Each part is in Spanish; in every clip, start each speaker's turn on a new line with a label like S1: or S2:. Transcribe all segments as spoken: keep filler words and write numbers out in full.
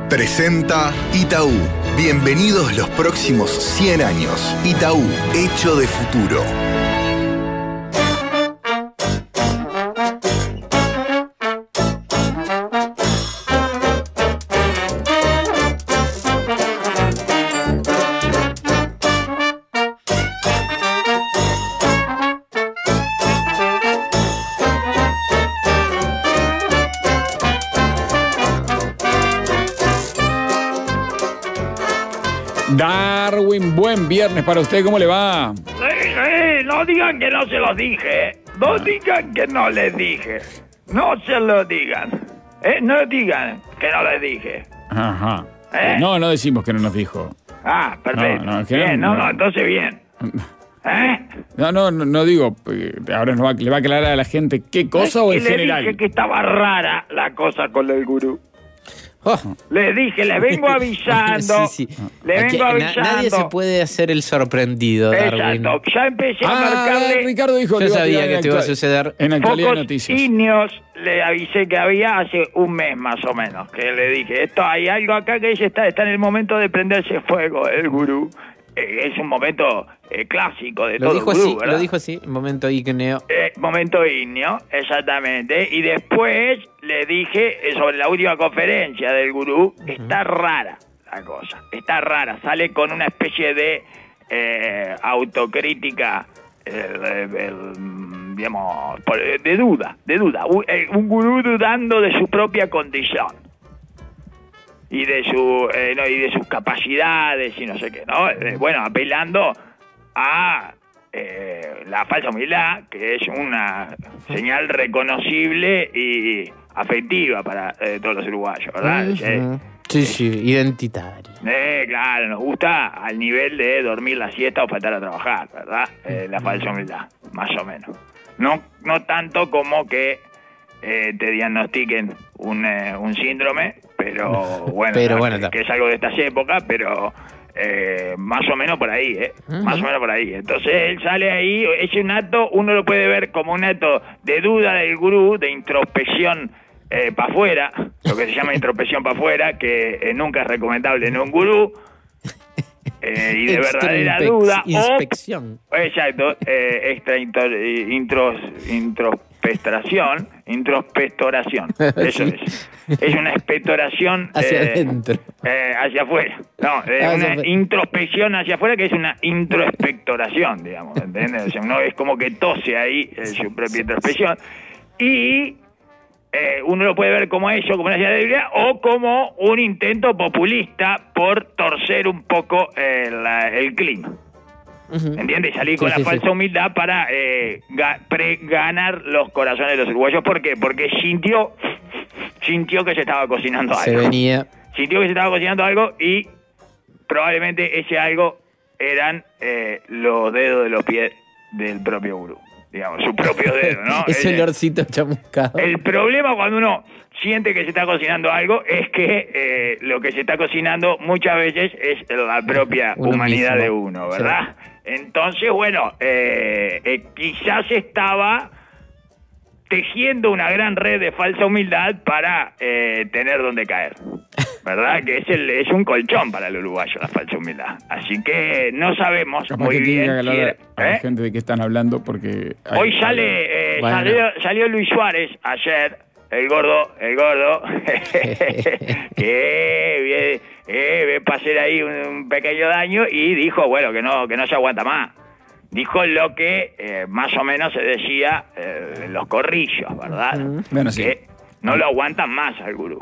S1: Presenta Itaú. Bienvenidos los próximos cien años. Itaú, hecho de futuro.
S2: Darwin, buen viernes para usted, ¿cómo le va?
S3: Eh, eh, no digan que no se los dije. No digan que no les dije. No se lo digan. Eh, no digan que no les dije.
S2: Ajá.
S3: ¿Eh?
S2: No, no decimos que no nos dijo.
S3: Ah, perfecto.
S2: No, no, que
S3: bien,
S2: no,
S3: no,
S2: no.
S3: no, entonces bien. ¿Eh?
S2: No, no, no, no digo, eh, ahora nos va, le va a aclarar a la gente qué cosa o en
S3: Y le
S2: general.
S3: dije que estaba rara la cosa con el gurú.
S4: Oh.
S3: Les dije, les vengo avisando.
S4: Sí, sí.
S3: Les
S4: Aquí
S3: vengo
S4: na-
S3: avisando.
S4: nadie se puede hacer el sorprendido, Darwin.
S3: Exacto. Ya empecé a
S2: Ah,
S3: marcarle
S2: Ricardo dijo
S4: Yo
S2: que iba a
S4: sabía
S2: tirar
S4: que
S2: en
S4: esto iba a
S2: actual-
S4: suceder.
S2: En actualidad de
S3: pocos
S2: noticias.
S3: niños. Le avisé que había hace un mes más o menos. Que le dije, esto hay algo acá que ella está, está en el momento de prenderse fuego, el gurú. Eh, es un momento eh, clásico de
S4: Lo
S3: todo
S4: dijo
S3: gurú,
S4: así,
S3: ¿verdad?
S4: lo dijo así, momento ígneo.
S3: Eh, momento ignio, exactamente. Y después le dije eh, sobre la última conferencia del gurú, está rara la cosa, está rara. Sale con una especie de eh, autocrítica, eh, eh, eh, digamos, por- de duda, de duda. Un, eh, un gurú dudando de su propia condición. Y de su eh, no, y de sus capacidades y no sé qué, ¿no? Eh, bueno, apelando a eh, la falsa humildad, que es una señal reconocible y afectiva para eh, todos los uruguayos, ¿verdad?
S4: Ujú. Sí, sí, identitario.
S3: Eh, claro, nos gusta al nivel de dormir la siesta o faltar a trabajar, ¿verdad? Eh, la falsa humildad, más o menos. No, no tanto como que eh, te diagnostiquen un, eh, un síndrome, pero bueno,
S4: Pero
S3: ¿no?
S4: bueno,
S3: que,
S4: está.
S3: que es algo de estas épocas, pero eh, más o menos por ahí, ¿eh?
S4: Ujú.
S3: Más o menos por ahí. Entonces él sale ahí, es un acto, uno lo puede ver como un acto de duda del gurú, de introspección eh, para afuera, lo que se llama introspección para afuera, que eh, nunca es recomendable en un gurú, eh, y de
S4: Extra
S3: verdadera
S4: inspec-
S3: duda, o
S4: Inspección.
S3: exacto, eh, extra intro, eh, intros, introspectoración, introspectoración, eso
S4: Sí.
S3: es. Es una expectoración
S4: Hacia
S3: eh,
S4: adentro.
S3: eh, hacia afuera. No, eh,
S4: Hacia
S3: una
S4: afuera.
S3: introspección hacia afuera que es una introspectoración, digamos, ¿entiendes? O sea, uno es como que tose ahí eh, su propia introspección. Y eh, uno lo puede ver como eso, como una señal de debilidad, o como un intento populista por torcer un poco eh, la- el clima.
S4: Ujú.
S3: ¿Entiendes? Salir
S4: Sí,
S3: con
S4: sí,
S3: la falsa
S4: sí.
S3: humildad para eh, ga- pre- ganar los corazones de los uruguayos. ¿Por qué? Porque sintió, sintió que se estaba cocinando
S4: Se
S3: algo.
S4: venía.
S3: Sintió que se estaba cocinando algo y probablemente ese algo eran eh, los dedos de los pies del propio gurú. Digamos, su propio dedo, ¿no?
S4: Ese
S3: Eh,
S4: olorcito chamuscado.
S3: el problema cuando uno siente que se está cocinando algo es que eh, lo que se está cocinando muchas veces es la propia
S4: Uno
S3: humanidad
S4: mismo.
S3: de uno, ¿verdad? Entonces, bueno, eh, eh, quizás estaba tejiendo una gran red de falsa humildad para eh, tener donde caer, ¿verdad? Que es, el, es un colchón para el uruguayo la falsa humildad. Así que no sabemos
S2: Capaz
S3: muy
S2: que tiene que
S3: bien. si
S2: aclarar
S3: era-
S2: a la
S3: ¿eh?
S2: gente de qué están hablando porque... hay-
S3: Hoy sale, eh,
S4: Bueno.
S3: salió, salió Luis Suárez ayer, el gordo, el gordo, que ve, eh, ve pasar ahí un, un pequeño daño y dijo, bueno, que no, que no se aguanta más. Dijo lo que eh, más o menos se decía eh, en los corrillos, ¿verdad?
S4: Ujú.
S2: Bueno, sí.
S3: Que no lo aguantan más al gurú.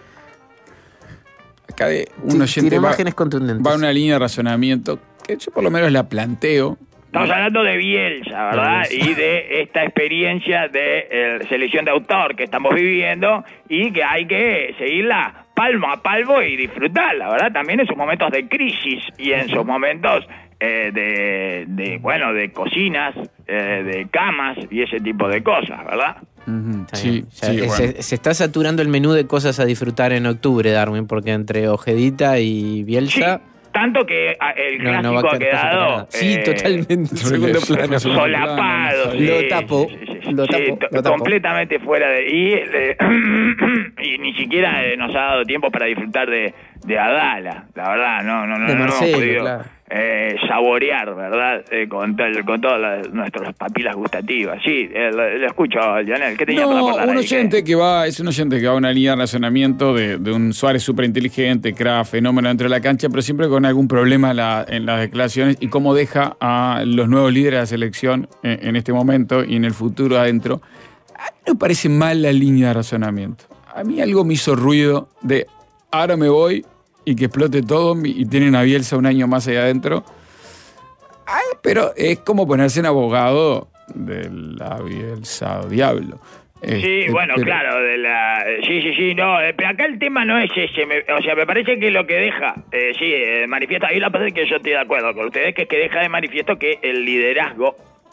S2: Acá de un
S4: Ti-
S2: oyente
S4: tiene
S2: va,
S4: imágenes contundentes.
S2: va a una línea de razonamiento que yo por lo menos la planteo.
S3: Estamos hablando de Bielsa, ¿verdad?
S4: De Bielsa.
S3: Y de esta experiencia de eh, selección de autor que estamos viviendo y que hay que seguirla palmo a palmo y disfrutarla, ¿verdad? También en sus momentos de crisis y en sus momentos eh, de, de, bueno, de cocinas, eh, de camas y ese tipo de cosas, ¿verdad?
S2: Ujú,
S4: Está
S2: Sí,
S4: bien. O sea,
S2: sí,
S4: se,
S2: bueno.
S4: se está saturando el menú de cosas a disfrutar en octubre, Darwin, porque entre Ojedita y
S3: Sí,
S4: Bielsa...
S3: tanto que ah, el
S4: No, no
S3: clásico
S4: va a
S3: ha
S4: quedar
S3: quedado...
S4: Sí,
S3: eh,
S4: totalmente. En segundo plano.
S3: solapado.
S2: Sí,
S3: sí,
S4: Lo tapo.
S3: sí, sí, sí. sí.
S4: Lo tapó,
S3: Sí,
S4: lo tapó.
S3: completamente fuera de... Y, eh, y ni siquiera eh, nos ha dado tiempo para disfrutar de, de Adala, la verdad, no, no, no,
S4: De
S3: no
S4: Marcelo,
S3: hemos podido
S4: claro.
S3: eh, saborear, ¿verdad? Eh, con, tal- con todas las- nuestras papilas gustativas. Sí, eh, lo, lo escucho, Lionel, ¿qué tenía para
S2: No,
S3: aportar
S2: un
S3: ahí?
S2: oyente que va, es un oyente que va a una línea de razonamiento de, de un Suárez súper inteligente, crack, fenómeno dentro de la cancha, pero siempre con algún problema en, la- en las declaraciones y cómo deja a los nuevos líderes de la selección en, en este momento y en el futuro adentro. A mí no me parece mal la línea de razonamiento. A mí algo me hizo ruido de ahora me voy y que explote todo y tienen a Bielsa un año más ahí adentro. Ay, pero es como ponerse en abogado de la Bielsa diablo.
S3: Sí,
S2: Este,
S3: bueno,
S2: pero-
S3: claro, de la... Sí, sí, sí, no, eh, pero acá el tema no es ese, me- o sea, me parece que lo que deja, eh, sí, eh, manifiesta, ahí la parte que yo estoy de acuerdo con ustedes, que es que deja de manifiesto que el liderazgo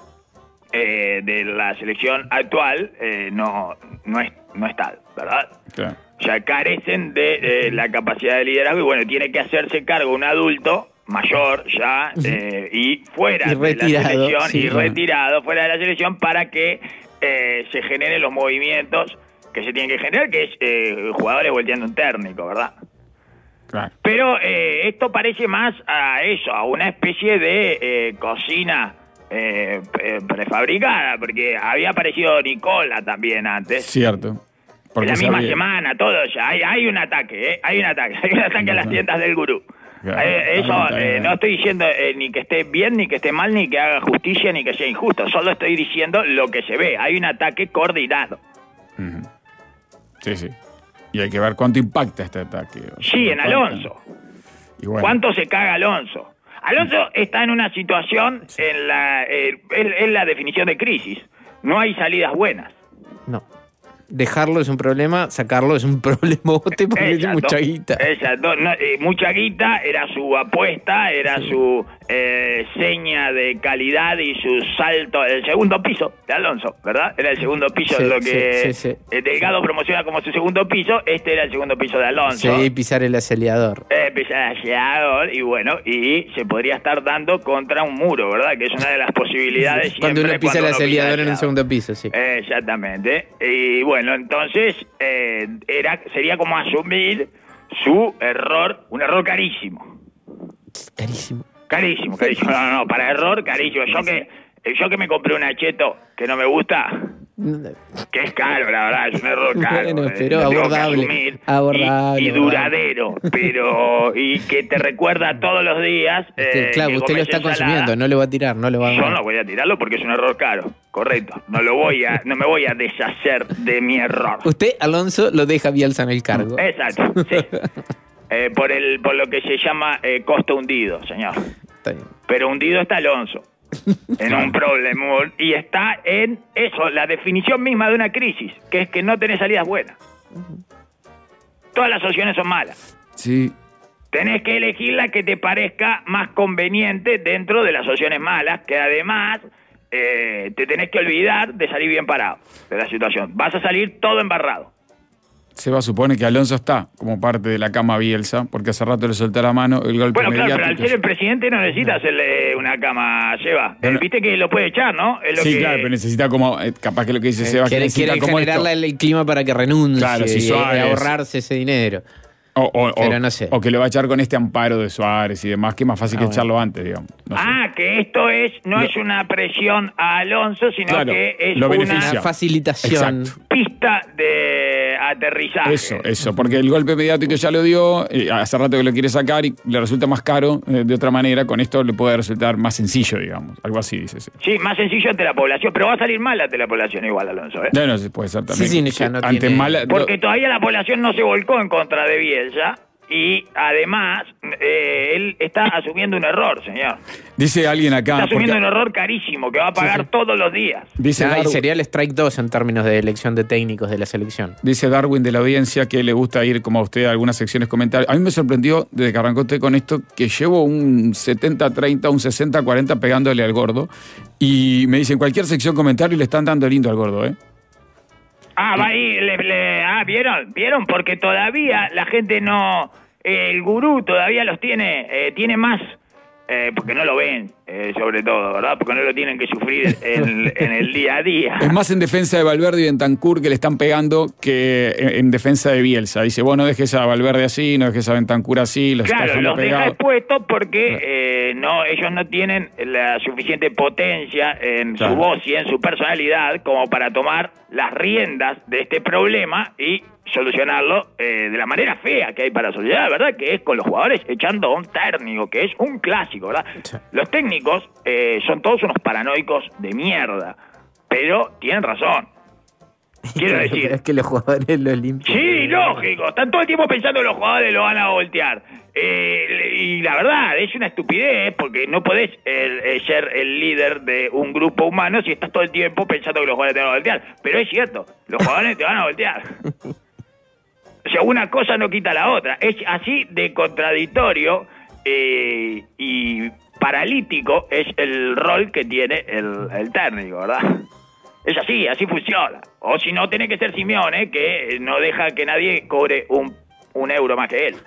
S3: eh, de la selección actual eh, no, no, es, no es tal, ¿verdad?
S2: Claro.
S3: O sea, carecen de eh, la capacidad de liderazgo y bueno, tiene que hacerse cargo un adulto mayor ya eh, y fuera
S4: Y
S3: de la
S4: retirado,
S3: selección
S4: sí,
S3: y
S4: claro.
S3: retirado fuera de la selección para que eh, se generen los movimientos que se tienen que generar, que es eh, jugadores volteando un técnico, ¿verdad?
S2: Claro.
S3: Pero eh, esto parece más a eso, a una especie de eh, cocina eh, pre- prefabricada, porque había aparecido Nicola también antes.
S2: Cierto. Porque
S3: En la misma
S2: sabía-
S3: semana, todo ya. Hay, hay un ataque, ¿eh? Hay un ataque. Hay un ataque a las tiendas del gurú.
S2: Claro.
S3: Eh, eso,
S2: Está bien, está
S3: eh,
S2: bien.
S3: no estoy diciendo eh, ni que esté bien, ni que esté mal, ni que haga justicia, ni que sea injusto. Solo estoy diciendo lo que se ve. Hay un ataque coordinado.
S2: Ujú. Sí, sí. Y hay que ver cuánto impacta este ataque. O sea,
S3: Sí, en
S2: impacta.
S3: Alonso.
S2: Y bueno,
S3: ¿Cuánto se caga Alonso? Alonso está en una situación, en la, eh, es, es la definición de crisis. No hay salidas buenas.
S4: No. Dejarlo es un problema, sacarlo es un problemote porque es
S3: Exacto,
S4: mucha guita.
S3: Exacto. No, eh, mucha guita, era su apuesta, era
S4: Sí.
S3: su eh, seña de calidad y su salto, el segundo piso de Alonso, ¿verdad? Era el segundo piso,
S4: Sí,
S3: lo que
S4: sí, sí, sí.
S3: eh, Delgado promociona como su segundo piso, este era el segundo piso de Alonso.
S4: Sí, pisar el acelerador.
S3: Eh, pisar el acelerador, y bueno, y se podría estar dando contra un muro, ¿verdad? Que es una de las posibilidades
S4: Cuando
S3: siempre
S4: uno pisa el
S3: cuando uno
S4: acelerador en un
S3: acelerador.
S4: segundo piso, sí.
S3: Exactamente. Y bueno, entonces eh, era sería como asumir su error, un error carísimo.
S4: Carísimo.
S3: Carísimo, carísimo. No, no, no, para error carísimo. Yo que yo que me compré un acheto que no me gusta, que es caro, la verdad, es un error caro.
S4: Bueno,
S3: eh,
S4: pero
S3: lo tengo que
S4: abordable,
S3: asumir.
S4: abordable,
S3: Y, y
S4: abordable.
S3: duradero, pero y que te recuerda todos los días.
S4: Este,
S3: eh,
S4: claro,
S3: que
S4: usted lo
S3: comes
S4: está
S3: ensalada.
S4: consumiendo, no lo va a tirar, no lo va a
S3: Yo
S4: dar.
S3: no voy a tirarlo porque es un error caro, correcto. No lo voy a, no me voy a deshacer de mi error.
S4: Usted, Alonso, lo deja Bielsa en el cargo.
S3: Exacto, sí. Eh, por el, por lo que se llama eh, costo hundido, señor.
S4: Está bien.
S3: Pero hundido está Alonso en un problema y está en eso, la definición misma de una crisis, que es que no tenés salidas buenas. Todas las opciones son malas.
S2: sí.
S3: Tenés que elegir la que te parezca más conveniente dentro de las opciones malas, que además eh, te tenés que olvidar de salir bien parado de la situación. Vas a salir todo embarrado.
S2: Seba supone que Alonso está como parte de la cama Bielsa, porque hace rato le soltó la mano el golpe
S3: Bueno, claro, pero al
S2: mediático.
S3: ser el presidente no necesita hacerle una cama, Seba.
S2: Bueno.
S3: Viste que lo puede echar, ¿no? Es lo
S2: Sí,
S3: que...
S2: claro, pero necesita como, eh, capaz que lo que dice Seba, que
S4: Quiere,
S2: necesita
S4: quiere
S2: como
S4: generarle
S2: esto.
S4: el clima para que renuncie
S2: Claro, si
S4: y
S2: Suárez-
S4: ahorrarse ese dinero.
S2: O, o-
S4: Pero
S2: o-
S4: no sé.
S2: o que lo va a echar con este amparo de Suárez y demás, que es más fácil
S4: Ah,
S2: que
S4: bueno.
S2: echarlo antes, digamos. No sé.
S3: Ah, que esto es no
S2: Lo-
S3: es una presión a Alonso, sino
S2: Claro,
S3: que es
S2: lo
S3: una
S2: beneficia.
S4: Una facilitación.
S2: Exacto.
S3: pista de aterrizaje.
S2: Eso, eso, porque el golpe mediático ya lo dio, eh, hace rato que lo quiere sacar y le resulta más caro eh, de otra manera, con esto le puede resultar más sencillo, digamos, algo así, dice. Sí.
S3: Sí, más sencillo ante la población, pero va a salir mal ante la población igual, Alonso, ¿eh?
S2: No, no, sí, puede ser también.
S4: Sí, sí, ya no
S2: Ante
S4: tiene-
S2: mala-
S3: Porque
S2: lo-
S3: todavía la población no se volcó en contra de Bielsa y además eh, él está asumiendo un error, señor.
S2: dice alguien acá.
S3: Está asumiendo
S2: porque-
S3: un error carísimo que va a pagar
S2: Sí, sí.
S3: todos los días.
S2: dice,
S4: Ah, y
S2: Darwin,
S4: sería el strike dos en términos de elección de técnicos de la selección.
S2: dice Darwin de la audiencia que le gusta ir, como a usted, a algunas secciones comentarios. A mí me sorprendió, desde que arrancó usted con esto, que llevo un setenta treinta, un sesenta cuarenta pegándole al gordo. Y me dicen, cualquier sección comentario le están dando lindo al gordo, ¿eh?
S3: Ah, va ahí, le, le- ah, ¿vieron? ¿Vieron? Porque todavía la gente no, eh, el gurú todavía los tiene, eh, tiene más Eh, porque no lo ven, eh, sobre todo, ¿verdad? Porque no lo tienen que sufrir en, en el día a día.
S2: Es más en defensa de Valverde y Bentancur que le están pegando que en, en defensa de Bielsa. Dice, vos no dejes a Valverde así, no dejes a Bentancur así. Los
S3: claro, los deja
S2: pegados.
S3: expuestos porque eh, no, ellos no tienen la suficiente potencia en claro. su voz y en su personalidad como para tomar las riendas de este problema y solucionarlo eh, de la manera fea que hay para solucionar, ¿verdad? Que es con los jugadores echando a un técnico, que es un clásico, ¿verdad? Sí. Los técnicos eh, son todos unos paranoicos de mierda, pero tienen razón. Quiero decir...
S4: Es que los jugadores lo limpian.
S3: Sí, lógico. Están todo el tiempo pensando que los jugadores lo van a voltear. Eh, y la verdad, es una estupidez, porque no podés eh, ser el líder de un grupo humano si estás todo el tiempo pensando que los jugadores te van a voltear. Pero es cierto, los jugadores te van a voltear. O sea, una cosa no quita la otra. Es así de contradictorio eh, y paralítico es el rol que tiene el, el técnico, ¿verdad? Es así, así funciona. O si no, tiene que ser Simeone, que no deja que nadie cobre un, un euro más que él.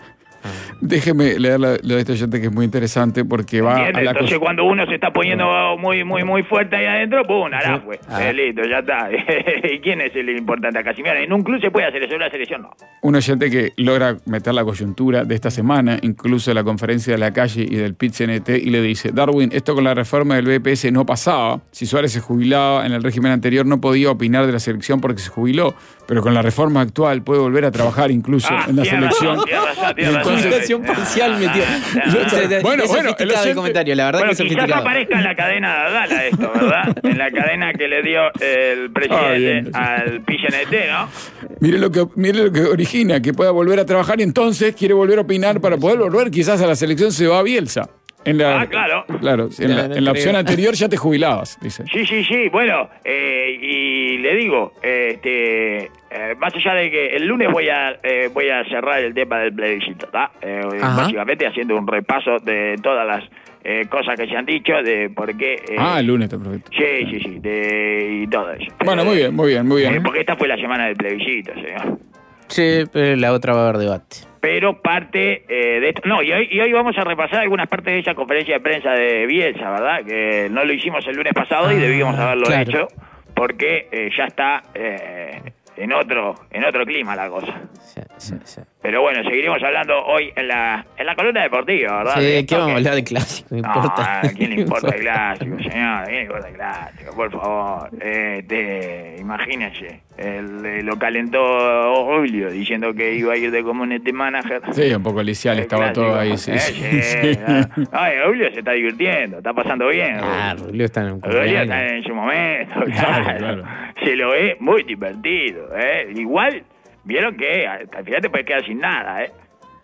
S2: Déjeme leer lo, lo de este oyente, que es muy interesante, porque va
S3: ¿Entiendes?
S2: a la
S3: Entonces,
S2: cosa...
S3: cuando uno se está poniendo muy muy muy fuerte ahí adentro, ¡pum! Ará, pues.
S2: Ah.
S3: Eh, listo, ya está. ¿Y quién es el importante acá? Simeone. En un club se puede hacer eso, en una selección no.
S2: Un oyente que logra meter la coyuntura de esta semana, incluso la conferencia de la calle y del P I T C N T, y le dice, Darwin, esto con la reforma del B P S no pasaba. Si Suárez se jubilaba en el régimen anterior, no podía opinar de la selección porque se jubiló, pero con la reforma actual puede volver a trabajar incluso
S3: ah,
S2: en la selección.
S3: Razón, tiene razón, tiene razón.
S4: Concentración parcial, mi tío.
S2: Bueno, bueno, el
S4: oyente... comentario, la verdad
S3: bueno,
S4: que es
S3: quizás aparezca en la cadena de Gala esto, ¿verdad? En la cadena que le dio el presidente ah, al P I N T, ¿no?
S2: Mire lo que mire lo que origina, que pueda volver a trabajar y entonces quiere volver a opinar para poder volver quizás a la selección. Se va a Bielsa. En la,
S3: ah, claro.
S2: Claro, en la, en la opción anterior ya te jubilabas, dice.
S3: Sí, sí, sí, bueno, eh, y le digo, este, eh, más allá de que el lunes voy a eh, voy a cerrar el tema del plebiscito, ¿está? Eh, básicamente haciendo un repaso de todas las eh, cosas que se han dicho, de por qué... Eh,
S2: ah, el lunes está perfecto.
S3: Sí, sí, sí, de, y todo eso.
S2: Bueno, muy bien, muy bien, muy bien.
S3: Eh, porque esta fue la semana del plebiscito, señor.
S4: Sí, pero la otra va a haber debate.
S3: Pero parte eh, de esto... No, y hoy, y hoy vamos a repasar algunas partes de esa conferencia de prensa de Bielsa, ¿verdad? Que no lo hicimos el lunes pasado ah, y debíamos haberlo claro. hecho, porque eh, ya está eh, en otro en otro clima la cosa. Sí, sí, sí. Pero bueno, seguiremos hablando hoy en la en la columna deportiva, ¿verdad?
S4: Sí, ¿qué vamos a hablar de clásico?
S3: No, importa. ¿A quién le importa el clásico, señor? ¿A quién le importa el clásico? Por favor. Eh, te, imagínense, el, lo calentó Julio diciendo que iba a ir de community manager.
S2: Sí, un poco licial, el estaba clásico. Todo ahí. Sí,
S3: eh,
S2: sí,
S3: sí, sí. Ay, Julio se está divirtiendo, está pasando bien.
S4: Ah, Julio está en un
S3: Julio está en su momento, claro, claro. claro. Se lo ve muy divertido, ¿eh? Igual... Vieron que al final te puedes quedar sin nada, ¿eh?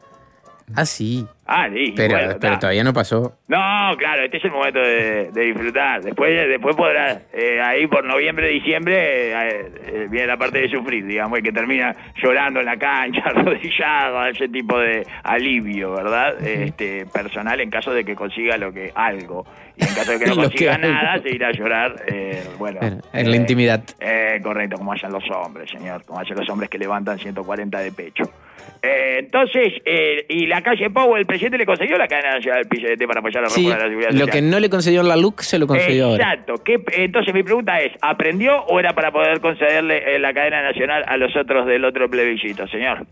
S4: Ah, sí.
S3: Ah, sí.
S4: Pero,
S3: bueno,
S4: pero todavía no pasó.
S3: No, claro, este es el momento de, de disfrutar. Después después podrás, eh, ahí por noviembre, diciembre, eh, eh, viene la parte de sufrir, digamos, y que termina llorando en la cancha, arrodillado, ese tipo de alivio, ¿verdad? Uh-huh. Este, personal, en caso de que consiga lo que algo. Y en caso de que no consiga que nada, se irá a llorar, eh, bueno.
S4: En
S3: eh,
S4: la intimidad.
S3: Eh, correcto, como hacen los hombres, señor. Como hacen los hombres que levantan ciento cuarenta de pecho. Eh, entonces, eh, y la calle Pau, el presidente le concedió la cadena nacional del P I N T para apoyar la reforma
S4: sí,
S3: de la seguridad
S4: lo
S3: social.
S4: que no le concedió la L U C se lo concedió ahora.
S3: Exacto. ¿Qué, entonces mi pregunta es, ¿aprendió o era para poder concederle eh, la cadena nacional a los otros del otro plebiscito, señor?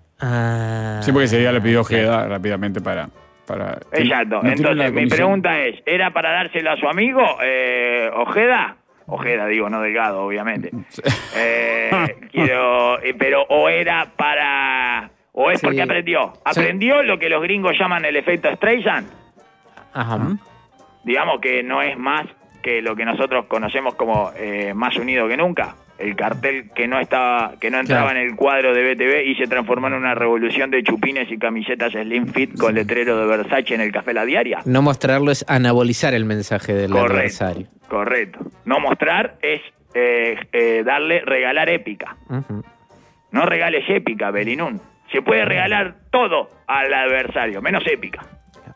S4: Ah,
S2: sí, porque sería le pidió Ojeda claro. rápidamente para... para
S3: Exacto. ¿No entonces mi pregunta es, ¿era para dárselo a su amigo eh, Ojeda? Ojeda, digo, no Delgado, obviamente. eh, quiero, eh, pero o era para... ¿O es sí. porque aprendió? ¿Aprendió sí. lo que los gringos llaman el efecto Streisand?
S4: Ajá.
S3: Digamos que no es más que lo que nosotros conocemos como eh, Más Unido que Nunca. El cartel que no estaba, que no entraba claro. en el cuadro de B T V y se transformó en una revolución de chupines y camisetas slim fit con letrero de Versace en el Café La Diaria.
S4: No mostrarlo es anabolizar el mensaje del
S3: correcto,
S4: adversario.
S3: Correcto. No mostrar es eh, eh, darle, regalar épica. Uh-huh. No regales épica, Belinún. Se puede regalar todo al adversario, menos épica.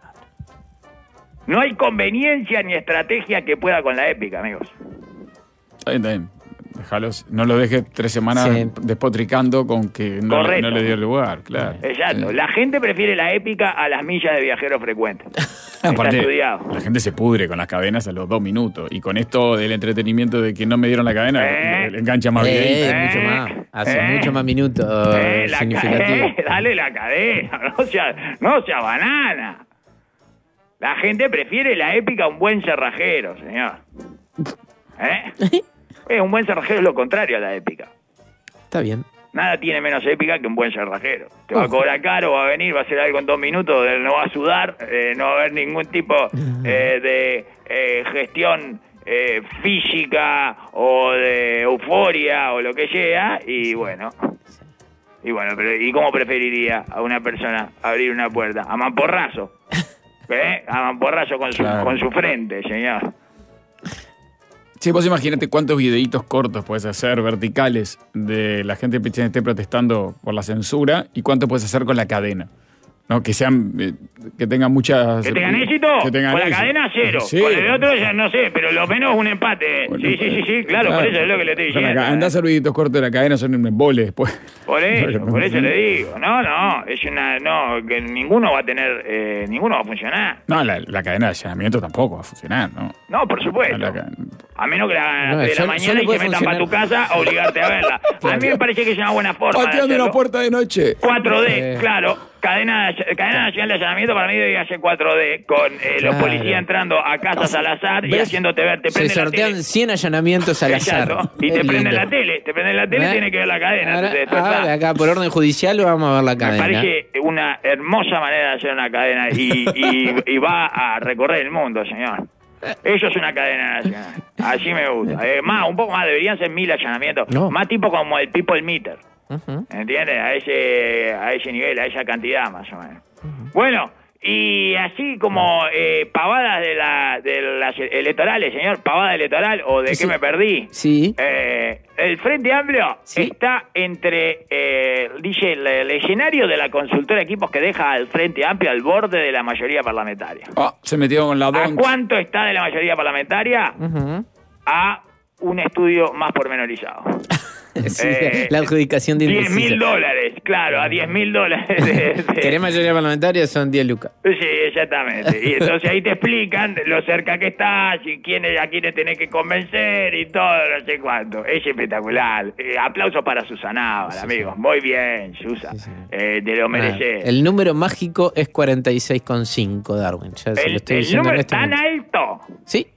S3: No hay conveniencia ni estrategia que pueda con la épica, amigos.
S2: Está bien, está bien. Déjalos, no lo dejes tres semanas sí. despotricando con que no, no le dio lugar, claro.
S3: Exacto. La gente prefiere la épica a las millas de viajero frecuente. Está
S2: Aparte,
S3: estudiado.
S2: la gente se pudre con las cadenas a los dos minutos. Y con esto del entretenimiento de que no me dieron la cadena,
S3: Eh.
S2: le engancha más
S4: Eh,
S2: videíto.
S3: Eh.
S4: mucho más. Hace
S3: Eh.
S4: mucho más minutos
S3: Eh, la
S4: significativos.
S3: ca- eh, dale la cadena, no sea, no sea banana. La gente prefiere la épica a un buen cerrajero, señor. ¿Eh? Eh, un buen cerrajero es lo contrario a la épica.
S4: Está bien.
S3: Nada tiene menos épica que un buen cerrajero. Te va a cobrar caro, va a venir, va a hacer algo en dos minutos, eh, no va a sudar, eh, no va a haber ningún tipo eh, de eh, gestión eh, física o de euforia o lo que sea. Y bueno, y bueno, pero ¿y cómo preferiría a una persona abrir una puerta? A mamporrazo. ¿Eh? A mamporrazo con su,
S2: Claro.
S3: con su frente, señor.
S2: Sí, vos imaginate cuántos videitos cortos puedes hacer, verticales, de la gente que esté protestando por la censura y cuánto puedes hacer con la cadena. ¿No? Que sean, eh, que tengan muchas...
S3: ¿Que tengan éxito?
S2: Que tengan
S3: con la
S2: éxito.
S3: cadena cero.
S2: Sí.
S3: Con el otro ya no sé, pero lo menos un empate.
S2: Bueno,
S3: sí, sí, sí, sí, claro, por eso es lo que le estoy
S2: Con la
S3: diciendo.
S2: ca- Andá a hacer videitos cortos de la cadena, son un embole después.
S3: Por eso, por eso le digo. No, no, es una... No, que ninguno va a tener... Eh, ninguno va a funcionar.
S2: No, la, la cadena de allanamiento tampoco va a funcionar, ¿no?
S3: No, por supuesto.
S2: La ca-
S3: A menos que la hagan a
S4: No,
S3: las tres de la
S4: solo-
S3: mañana
S4: solo
S3: y
S4: puede
S3: se metan para tu
S4: funcionar.
S3: casa a obligarte a verla. A mí me parece que es una buena forma de
S2: Pateando
S3: hacerlo.
S2: una puerta de noche.
S3: cuatro D,
S4: Eh.
S3: claro. Cadena, cadena nacional de allanamiento para mí debería ser cuatro D, con eh, los
S4: Claro.
S3: policías entrando a casas al azar y
S4: ¿Ves?
S3: haciéndote ver, te
S4: Se
S3: prenden la
S4: sortean
S3: tele.
S4: cien allanamientos al azar.
S3: Exacto. Y
S4: Es
S3: te prenden
S4: lindo.
S3: la tele, te prenden la tele y
S4: ¿Eh?
S3: tienes que ver la cadena.
S4: Ahora,
S3: Entonces, tú
S4: ahora
S3: estás-
S4: acá por orden judicial vamos a ver la
S3: me
S4: cadena.
S3: parece una hermosa manera de hacer una cadena y, y, y va a recorrer el mundo, señor. Eso es una cadena nacional. Así me gusta. Eh, más, un poco más, deberían ser mil allanamientos.
S4: No.
S3: Más tipo como el people meter.
S4: Ujú.
S3: ¿Entiendes? A ese, a ese nivel, a esa cantidad más o menos. Bueno, y así como eh, pavadas de, la, de las electorales, señor, pavada electoral, o de
S4: Sí.
S3: qué me perdí.
S4: Sí.
S3: Eh, el Frente Amplio
S4: Sí.
S3: está entre, eh, dice, el, el escenario de la consultora de equipos que deja al Frente Amplio al borde de la mayoría parlamentaria.
S2: Ah, se metió con la
S3: ¿A
S2: Don.
S3: cuánto está de la mayoría parlamentaria?
S4: Ujú.
S3: A un estudio más pormenorizado.
S4: Sí,
S3: Eh,
S4: la adjudicación de
S3: diez mil
S4: indeciso.
S3: dólares, claro, a diez mil dólares. De, de-
S4: ¿Querés mayoría parlamentaria? Son diez lucas.
S3: Sí, exactamente. Y entonces ahí te explican lo cerca que estás y quiénes, a quiénes tenés que convencer y todo, no sé cuánto. Es espectacular. Eh, aplausos para Susana Ábal, amigos. Muy bien, Susa.
S4: Sí, sí.
S3: Eh, te lo mereces.
S4: Ah, el número mágico es cuarenta y seis coma cinco, Darwin. Ya se lo
S3: el,
S4: estoy
S3: el
S4: diciendo
S3: número
S4: en
S3: es
S4: este
S3: tan
S4: momento.
S3: alto.
S4: Sí.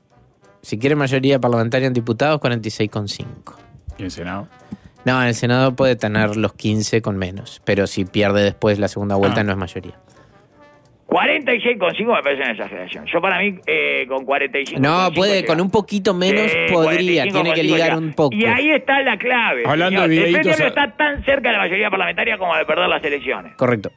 S4: Si quiere mayoría parlamentaria en diputados, cuarenta y seis coma cinco.
S2: ¿Y el Senado?
S4: No, en el Senado puede tener los quince con menos, pero si pierde después la segunda vuelta
S2: Ah.
S4: no es mayoría.
S3: cuarenta y seis coma cinco me parece una exageración. Yo para mí eh, con cuarenta y cinco
S4: No,
S3: coma cinco
S4: puede,
S3: llega.
S4: con un poquito menos
S3: Sí,
S4: podría,
S3: cuarenta y cinco
S4: tiene que
S3: coma cinco
S4: ligar
S3: llega.
S4: un poco.
S3: Y ahí está la clave.
S2: Hablando
S3: señor.
S2: de
S3: El Frente
S2: videitos,
S3: Amplio
S2: a-
S3: está tan cerca de la mayoría parlamentaria como de perder las elecciones.
S4: Correcto.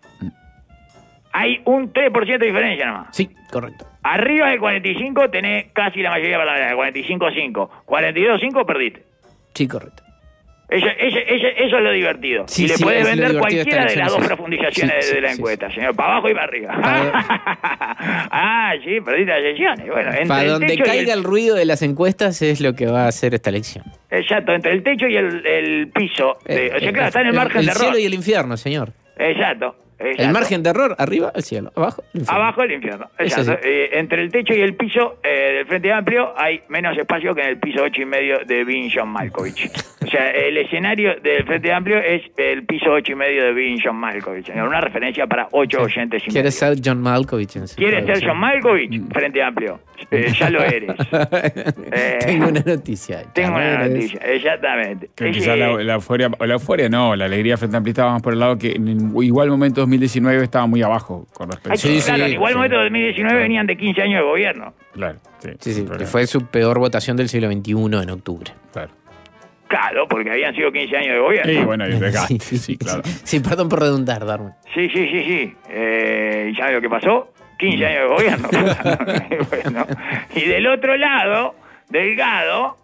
S3: Hay un tres por ciento de diferencia nomás.
S4: Sí, correcto.
S3: Arriba del cuarenta y cinco tenés casi la mayoría parlamentaria, cuarenta y cinco coma cinco. cuarenta y dos coma cinco perdiste.
S4: Sí, correcto.
S3: Eso, eso, eso, eso es lo divertido.
S4: Sí,
S3: y le
S4: sí,
S3: puede
S4: es lo
S3: vender
S4: divertido de
S3: cualquiera
S4: esta
S3: de las dos
S4: elección, sí.
S3: profundizaciones
S4: Sí,
S3: de,
S4: sí,
S3: la
S4: sí,
S3: encuesta, señor. Para abajo y para arriba. ah, sí, perdiste las elecciones. Bueno, entre
S4: Para
S3: el
S4: donde
S3: techo y
S4: caiga
S3: el-
S4: el ruido de las encuestas es lo que va a hacer esta elección.
S3: Exacto, entre el techo y el, el piso. de-
S4: Eh,
S3: o sea,
S4: eh,
S3: claro, está en el margen
S4: el
S3: de error.
S4: cielo y el infierno, señor.
S3: Exacto. exacto.
S4: El margen de error, arriba, el cielo. Abajo, el infierno.
S3: Abajo el infierno.
S4: Es
S3: Exacto.
S4: así.
S3: Eh, entre el techo y el piso eh, del Frente Amplio hay menos espacio que en el piso ocho y medio de Vin John Malkovich. O sea, el escenario del Frente Amplio es el piso ocho y medio de Vin John Malkovich. Señor. Una referencia para ocho oyentes y medio.
S4: ¿Quieres ser John Malkovich? En su
S3: ¿Quieres ser
S4: traducción?
S3: John Malkovich? Frente Amplio. Eh, ya lo eres. Eh,
S4: Tengo una noticia.
S3: Tengo una
S4: Chávez.
S3: noticia, exactamente.
S2: Que
S3: Es,
S2: quizás
S3: eh,
S2: la, la euforia, o la euforia no, la alegría frente amplista estaba más por el lado que en igual momento dos mil diecinueve estaba muy abajo con respecto
S3: ay,
S4: Sí,
S3: claro,
S4: sí,
S3: en igual
S2: sí.
S3: momento de dos mil diecinueve venían de quince años de gobierno.
S2: Claro, sí.
S4: Sí, sí,
S2: sin
S4: que
S2: problema.
S4: fue su peor votación del siglo veintiuno en octubre.
S2: Claro.
S3: Claro, porque habían sido quince años de gobierno.
S2: Y bueno, y desgaste, sí, claro.
S4: Sí, perdón por redundar, Darwin.
S3: Sí, sí, sí, sí. Eh, ¿y ¿Sabes lo que pasó? quince años de gobierno. Bueno, y del otro lado, Delgado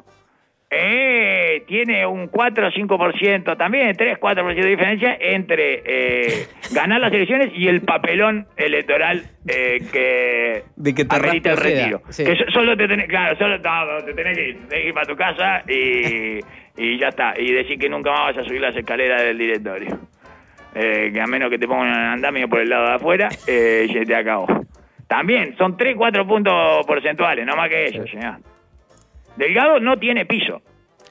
S3: eh, tiene un cuatro o cinco por ciento, también tres a cuatro por ciento de diferencia entre eh, ganar las elecciones y el papelón electoral eh, que
S4: De que te
S3: amerita el
S4: raspa Ojeda,
S3: retiro.
S4: sí.
S3: Que so- solo te tenés, claro, solo no, te tenés que ir, tenés que ir para tu casa y, y ya está. Y decir que nunca más vas a subir las escaleras del directorio. Eh, que a menos que te pongan un andamio por el lado de afuera, eh, se te acabó. También, son tres, cuatro puntos porcentuales, no más que eso, señor. Delgado no tiene piso.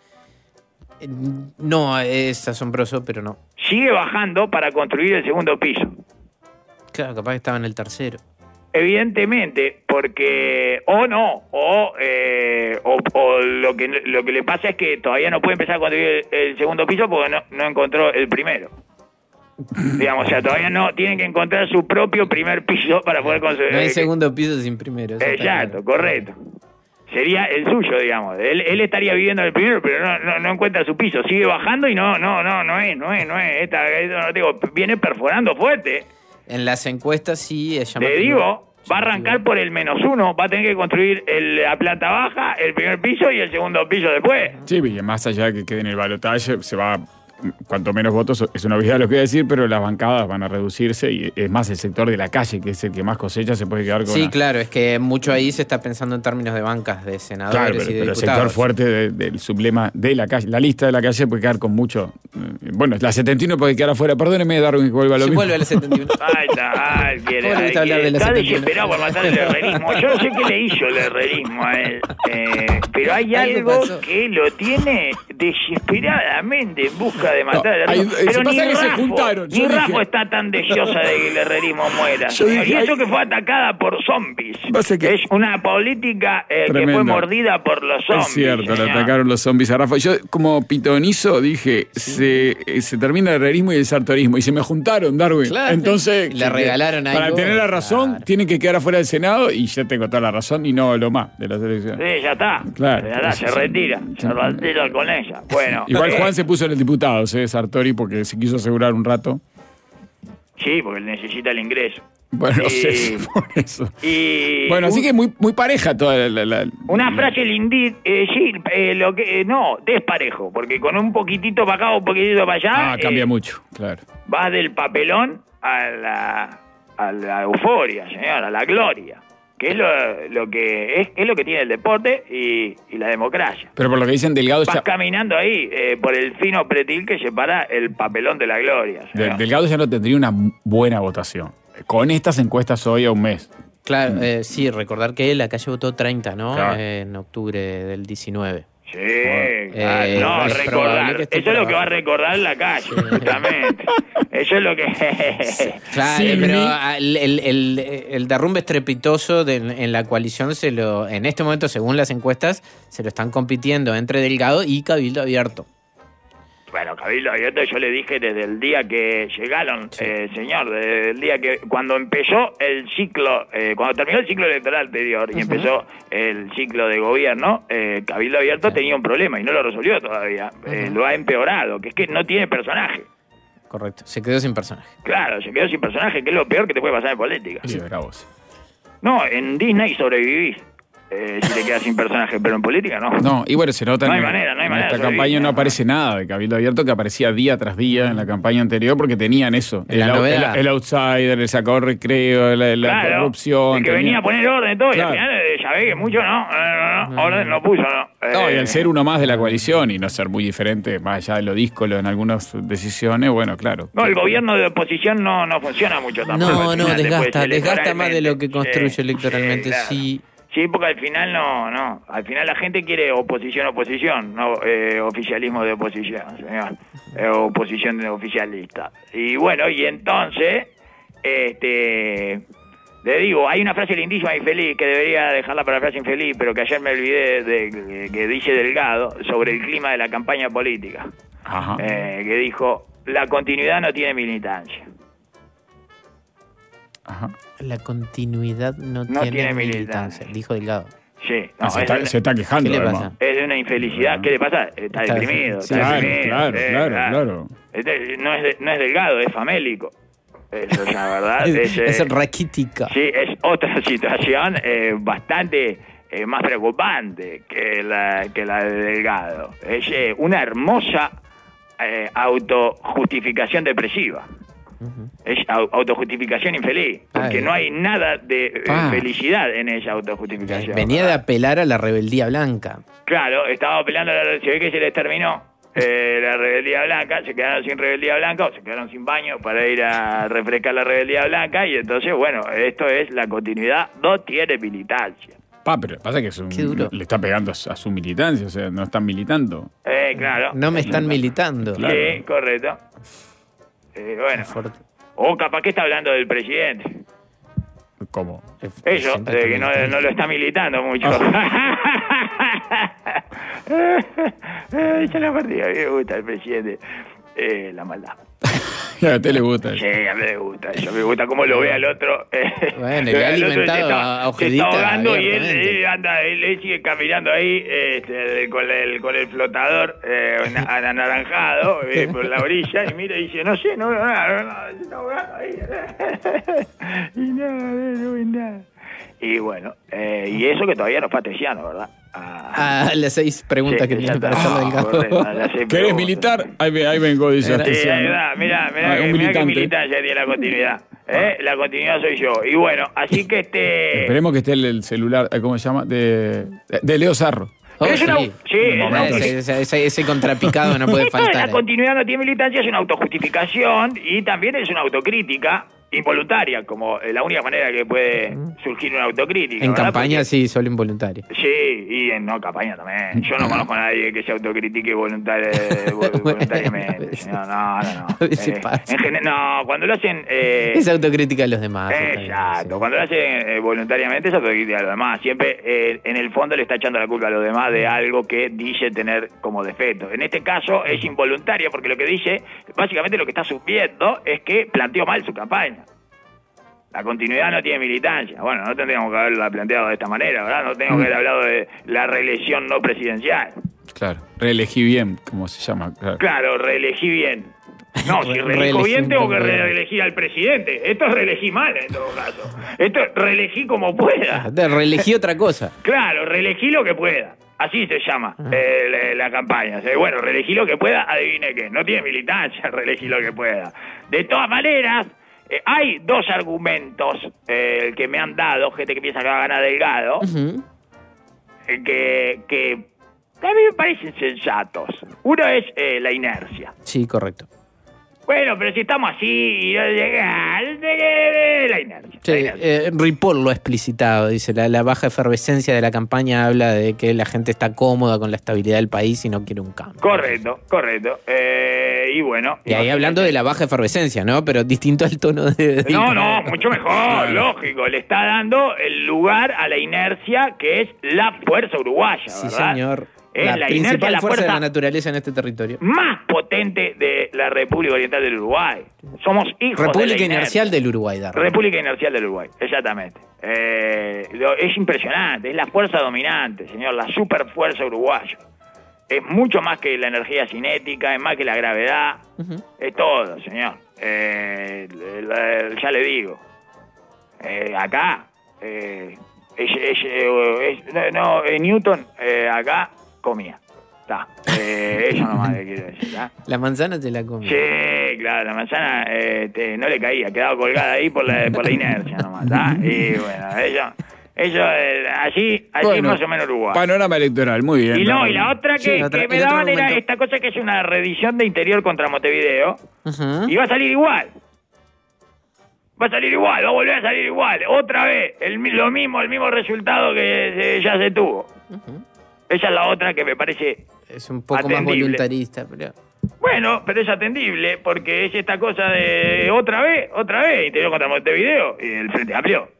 S4: No, es asombroso, pero no.
S3: Sigue bajando para construir el segundo piso.
S4: Claro, capaz que estaba en el tercero.
S3: Evidentemente, porque o no, o, eh, o, o lo que lo que le pasa es que todavía no puede empezar a construir el, el segundo piso porque no, no encontró el primero. Digamos, o sea, todavía no, tienen que encontrar su propio primer piso para poder construir.
S4: No hay
S3: eh,
S4: segundo piso sin primero.
S3: Exacto, correcto. Sería el suyo, digamos. Él, él estaría viviendo en el primero, pero no, no, no encuentra su piso. Sigue bajando y no, no, no, no es, no es, no es. Esta, esta, no digo, viene perforando fuerte.
S4: En las encuestas sí es
S3: Te
S4: llamativo.
S3: digo, va a arrancar por el menos uno, va a tener que construir el, la planta baja, el primer piso y el segundo piso después.
S2: Sí, y más allá de que quede en el balotaje, se va. Cuanto menos votos, es una obviedad lo que voy a decir, pero las bancadas van a reducirse y es más el sector de la calle, que es el que más cosecha, se puede quedar con
S4: Sí,
S2: una...
S4: claro, es que mucho ahí se está pensando en términos de bancas, de senadores
S2: Claro, pero,
S4: y de
S2: pero el
S4: diputados.
S2: sector fuerte de- del sublema de la calle, la lista de la calle puede quedar con mucho... eh, Bueno, la setenta y uno puede quedar afuera, perdóneme, Darwin, que vuelva a lo
S4: Se
S2: mismo.
S4: vuelve al setenta y uno.
S3: Ahí está, ay, quiere,
S4: ¿Cómo le
S3: ay,
S4: gusta hablar
S3: quiere.
S4: de la
S3: Está
S4: setenta y uno?
S3: desesperado por matar el herrerismo. Yo no sé qué le hizo el herrerismo a él, eh, pero hay
S4: Algo
S3: algo
S4: pasó.
S3: que lo tiene desesperadamente en busca de matar
S2: No,
S3: el herrerismo.
S2: hay-
S3: Pero
S2: se
S3: ni
S2: pasa que se
S3: Raffo,
S2: juntaron,
S3: ni
S2: yo
S3: Raffo
S2: dije-
S3: está tan deseosa de que el herrerismo muera.
S2: Yo
S3: señor.
S2: dije,
S3: y eso
S2: hay-
S3: que fue atacada por zombies.
S2: Pasa que-
S3: Es una política eh, que
S2: Tremendo.
S3: fue mordida por los zombies.
S2: Es cierto, le
S3: señor.
S2: atacaron los zombies a Rafa. Yo, como pitonizo, dije, se, eh, se termina el herrerismo y el sartorismo. Y se me juntaron, Darwin.
S4: Claro.
S2: Entonces,
S4: Le regalaron
S2: para
S4: algo,
S2: tener la razón,
S4: claro.
S2: tienen que quedar afuera del Senado y ya tengo toda la razón y no lo más de las elecciones.
S3: Sí, ya está.
S2: Claro.
S3: Ya está, se retira. Se retira con ella. Bueno.
S2: Igual
S3: eh,
S2: Juan se puso en el diputado, ¿eh? Sartori, porque se quiso asegurar un rato.
S3: Sí, porque necesita el ingreso.
S2: Bueno, no
S3: Y-
S2: sé, por eso.
S3: Y
S2: Bueno, así
S3: un-
S2: que muy, muy pareja toda la... la- la-
S3: Una frase lindí, eh, sí, eh, lo que, eh, no, desparejo, porque con un poquitito para acá, un poquitito para allá,
S2: Ah, cambia
S3: eh,
S2: mucho, claro.
S3: vas del papelón a la, a la euforia, señor, a la gloria, que es lo, lo que es, es lo que tiene el deporte y, y la democracia.
S2: Pero por lo que dicen Delgado,
S3: Vas
S2: ya,
S3: caminando ahí eh, por el fino pretil que separa el papelón de la gloria,
S2: de-
S3: señor.
S2: Delgado ya no tendría una buena votación. Con estas encuestas hoy a un mes.
S4: Claro, eh, sí, recordar que la calle votó treinta, ¿no?
S2: Claro.
S4: Eh, en octubre del diecinueve.
S3: Sí,
S4: Eh,
S3: claro, no,
S4: es
S3: recordar.
S4: probable que esté
S3: Eso es lo
S4: por
S3: que va a
S4: abajo.
S3: recordar la calle, justamente. Eso es lo que...
S4: Claro,
S2: Sí,
S4: pero
S2: mi-
S4: ah, el, el- el- el derrumbe estrepitoso de- en la coalición, se lo, en este momento, según las encuestas, se lo están compitiendo entre Delgado y Cabildo Abierto.
S3: Bueno, Cabildo Abierto, yo le dije desde el día que llegaron, eh, señor, desde el día que, cuando empezó el ciclo, eh, cuando terminó el ciclo electoral anterior y empezó el ciclo de gobierno, eh, Cabildo Abierto tenía un problema y no lo resolvió todavía, eh, lo ha empeorado, que es que no tiene personaje.
S4: Correcto, se quedó sin personaje.
S3: Claro, se quedó sin personaje, que es lo peor que te puede pasar en política.
S2: Sí, bravos.
S3: No, en Disney sobrevivís eh, si te quedas sin personaje, pero en política no.
S2: No, y bueno, se nota
S3: No
S2: en-
S3: hay manera, no hay
S2: en
S3: manera
S2: esta
S3: de
S2: campaña
S3: sobrevivir,
S2: no
S3: no.
S2: aparece nada de Cabildo Abierto, que aparecía día tras día en la campaña anterior porque tenían eso.
S4: La
S2: el, au-
S4: novedad.
S2: el- el outsider, el sacador recreo, la, la
S3: Claro,
S2: corrupción.
S3: el que
S2: tenía-
S3: venía a poner orden y todo,
S2: Claro.
S3: y al final eh, ya ve que mucho no, no, no, no, orden no puso, no.
S2: No, y
S3: Eh,
S2: al ser uno más de la coalición y no ser muy diferente, más allá de lo díscolo en algunas decisiones, bueno, claro.
S3: No, el gobierno de oposición no, no funciona mucho tampoco.
S4: No,
S3: al
S4: no,
S3: final,
S4: desgasta,
S3: después,
S4: desgasta más de lo que
S3: electoralmente.
S4: construye
S3: Sí,
S4: electoralmente,
S3: claro.
S4: sí.
S3: Sí, porque al final no, no. Al final la gente quiere oposición, oposición, no eh, oficialismo de oposición, señor. Eh, oposición de oficialista. Y bueno, y entonces, este... Le digo, hay una frase lindísima y feliz que debería dejarla para la frase infeliz, pero que ayer me olvidé de, de- que dice Delgado sobre el clima de la campaña política.
S2: Ajá.
S3: Eh, que dijo, la continuidad no tiene militancia.
S2: Ajá.
S4: La continuidad no,
S3: No
S4: tiene,
S3: tiene
S4: militancia,
S3: militancia.
S4: dijo Delgado.
S3: Sí, no,
S2: Ah, se,
S3: es,
S2: está,
S3: de,
S2: se está quejando,
S4: ¿Qué le
S2: además.
S4: pasa?
S3: es de una infelicidad. ¿Qué le pasa? Está,
S4: Está-
S3: deprimido.
S4: sí,
S3: está
S2: claro,
S3: deprimido,
S2: claro,
S3: sí,
S2: claro, claro.
S3: Este no, es de- no es delgado, es famélico. Eso es la verdad.
S4: Es,
S3: es, eh,
S4: es raquítica.
S3: Sí, es otra situación eh, bastante eh, más preocupante que la, que la de Delgado. Es eh, una hermosa eh, autojustificación depresiva. Es au- autojustificación infeliz, porque
S4: Ay.
S3: no hay nada de eh,
S4: Ah.
S3: felicidad en esa autojustificación.
S4: Venía de apelar a la rebeldía blanca.
S3: Claro, estaba peleando, se ve que se les terminó. eh, la rebeldía blanca, se quedaron sin rebeldía blanca o se quedaron sin baño para ir a refrescar la rebeldía blanca y entonces, bueno, esto es la continuidad, no tiene militancia.
S2: Pa, pero pasa que es un, le está pegando a su militancia, o sea, no están militando.
S3: Eh, claro.
S4: No me están militando.
S3: Claro. Sí, correcto. Eh, bueno. O capaz que está hablando del presidente.
S2: ¿Cómo?
S3: Eso, de que no, no lo está militando mucho. Esa es la partida, a mí me gusta el presidente. Eh, la maldad.
S2: A usted le gusta eso.
S3: Sí, a mí me gusta eso. Me gusta cómo lo ve al otro.
S4: Bueno, le ha alimentado a Ojedita.
S3: Se está ahogando y él, él anda, él, él sigue caminando ahí este, con, el, con el flotador eh, anaranjado eh, por la orilla y mira y dice, no sé, no veo nada, no, se está ahogando ahí. Y nada, no ve nada. Y bueno, eh, y eso que todavía no es patesiano, ¿verdad?
S4: Ah, ah, las seis preguntas sí, que tiene para hacerlo del gato.
S2: ¿Querés militar? Ahí, ahí vengo, dice Astesiano.
S3: Sí, mira, mira, ah, mira que militancia tiene la continuidad. ¿eh? La continuidad soy yo. Y bueno, así que este...
S2: Esperemos que esté el, el celular, ¿cómo se llama? De, de Leo Sarro.
S4: Oh,
S3: es una,
S4: sí,
S3: sí
S4: no, ese, ese, ese, ese contrapicado no puede faltar.
S3: La continuidad no tiene militancia, es una autojustificación y también es una autocrítica involuntaria, como la única manera que puede surgir una autocrítica.
S4: En
S3: ¿verdad?
S4: campaña
S3: Porque,
S4: sí, solo involuntaria.
S3: Sí, y en no campaña también. Yo no conozco a nadie que se autocritique voluntar, voluntariamente. No, no, no. no. Eh, en general, no, cuando lo hacen... Eh,
S4: es autocrítica de los demás.
S3: Exacto, sí. Cuando lo hacen eh, voluntariamente es autocrítica de los demás. Siempre eh, en el fondo le está echando la culpa a los demás de algo que dice tener como defecto. En este caso es involuntario porque lo que dice, básicamente lo que está subiendo es que planteó mal su campaña. La continuidad no tiene militancia. Bueno, no tendríamos que haberla planteado de esta manera, ¿verdad? No tenemos que haber hablado de la reelección no presidencial.
S2: Claro, reelegí bien, como se llama. Claro,
S3: claro reelegí bien. No, si reelijo bien tengo que reelegir al presidente. Esto es reelegí mal en todo caso. Esto es reelegí como pueda.
S4: Reelegí otra cosa.
S3: Claro, reelegí lo que pueda. Así se llama eh, la, la campaña. O sea, bueno, reelegí lo que pueda, adivine qué. No tiene militancia, reelegí lo que pueda. De todas maneras... Eh, hay dos argumentos eh, que me han dado, gente que piensa que va a ganar Delgado, uh-huh. eh, que, que a mí me parecen sensatos. Uno es eh, la inercia.
S4: Sí, correcto.
S3: Bueno, pero si estamos así y no llega la inercia.
S4: Sí,
S3: la inercia.
S4: Eh, Ripoll lo ha explicitado, dice, la, la baja efervescencia de la campaña habla de que la gente está cómoda con la estabilidad del país y no quiere un cambio.
S3: Correcto, correcto. Eh, y bueno.
S4: Y ahí hablando de la baja efervescencia, ¿no? Pero distinto al tono de... de
S3: no, no, mucho mejor, lógico. Le está dando el lugar a la inercia que es la fuerza uruguaya, ¿verdad?
S4: Sí, señor.
S3: Es
S4: la,
S3: la
S4: principal
S3: inercia, la
S4: fuerza,
S3: fuerza
S4: de la naturaleza en este territorio.
S3: Más potente de la República Oriental del Uruguay. Somos hijos
S4: República
S3: de la
S4: Inercial del Uruguay, Darwin.
S3: República Inercial del Uruguay, exactamente. Eh, es impresionante, es la fuerza dominante, señor, la superfuerza uruguaya. Es mucho más que la energía cinética, es más que la gravedad, uh-huh. Es todo, señor. Eh, la, ya le digo. Eh, acá, eh, es, es, es, no, eh, Newton, eh, acá comía. Está. Eh, eso nomás le quiero decir. ¿tá?
S4: La manzana te la comía.
S3: Sí, claro, la manzana eh, te, no le caía, quedaba colgada ahí por la, por la inercia nomás. ¿tá? Y bueno, eso, eso eh, allí, allí bueno, más o menos Uruguay.
S2: Panorama electoral, muy bien.
S3: Y no, y la otra que, sí, otra, que me daban era esta cosa que es una reedición de Interior contra Montevideo. Uh-huh. Y va a salir igual. Va a salir igual, va a volver a salir igual. Otra vez, el, lo mismo, el mismo resultado que se, ya se tuvo. Uh-huh. Esa es la otra que me parece
S4: es un poco
S3: atendible.
S4: Más voluntarista, pero...
S3: Bueno, pero es atendible porque es esta cosa de otra vez, otra vez, Interior contra Montevideo y el Frente Amplio.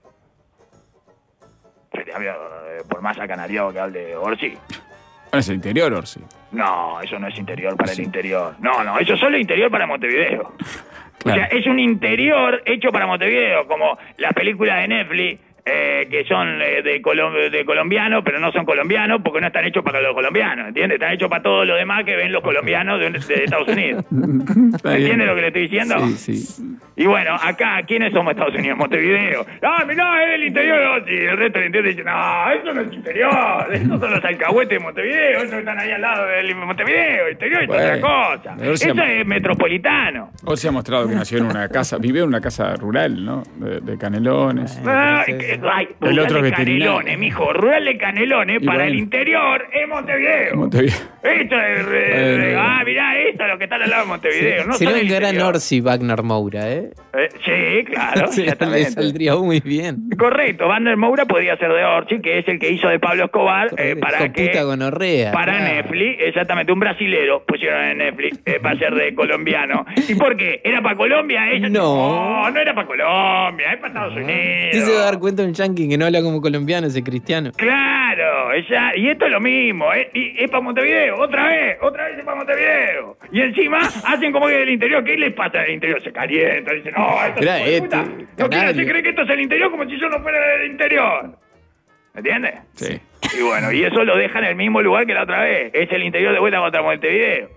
S3: Frente Amplio, por más acanariado que hable Orsi.
S2: Bueno, es el Interior, Orsi.
S3: No, eso no es Interior para sí. El Interior. No, no, eso es solo Interior para Montevideo.
S2: Claro.
S3: O sea, es un interior hecho para Montevideo, como las películas de Netflix, eh, que son eh, de, colom- de colombianos, pero no son colombianos porque no están hechos para los colombianos, ¿entiendes? Están hechos para todo lo demás que ven los colombianos de, de Estados Unidos. ¿Entiendes lo que le estoy diciendo?
S2: Sí, sí.
S3: Y bueno, acá, ¿quiénes somos Estados Unidos? Montevideo. Ah, mirá, es el interior. Y el resto del interior dice, no, eso no es interior. Esos son los alcahuetes de Montevideo. Esos están ahí al lado del Montevideo. Interior es bueno, otra cosa. Eso ha... es metropolitano.
S2: Hoy se ha mostrado que nació en una casa, vive en una casa rural, ¿no? De, de Canelones.
S3: Ah, Ay,
S2: El otro
S3: de
S2: veterinario.
S3: Canelones, mijo. Rural de Canelones
S2: Y
S3: para
S2: bueno.
S3: el interior es Montevideo.
S2: Montevideo.
S3: Esto es... re- re- ah, mirá, esto es lo que está al lado de Montevideo. No
S4: Sería
S3: son
S4: un
S3: del
S4: gran
S3: interior.
S4: Orsi Wagner Moura, ¿eh?
S3: Eh, sí, claro,
S4: Sí, le
S3: exactamente.
S4: saldría muy bien.
S3: Correcto, Wagner Moura podría ser de Orsi, que es el que hizo de Pablo Escobar eh, para
S4: Con
S3: que...
S4: puta gonorrea.
S3: Para
S4: claro.
S3: Netflix, exactamente, un brasilero pusieron en Netflix eh, para ser de colombiano. ¿Y por qué? ¿Era para Colombia? Ella-
S4: No.
S3: no, no era para Colombia, es para Estados Unidos.
S4: ¿Qué se va a dar cuenta un yankee que no habla como colombiano, ese cristiano?
S3: Claro, ella, y esto es lo mismo, ¿eh? Y es para Montevideo, otra vez, otra vez es para Montevideo. Y encima hacen como que del interior, ¿qué les pasa del interior? Se calienta, dicen, no, esto
S4: Mirá,
S3: es hijo de
S4: este,
S3: puta. No quieren,
S4: canario.
S3: se cree que esto es el interior como si yo no fuera del interior. ¿Me entiendes?
S2: Sí.
S3: Y bueno, y eso lo deja en el mismo lugar que la otra vez. Es el interior de vuelta contra Montevideo.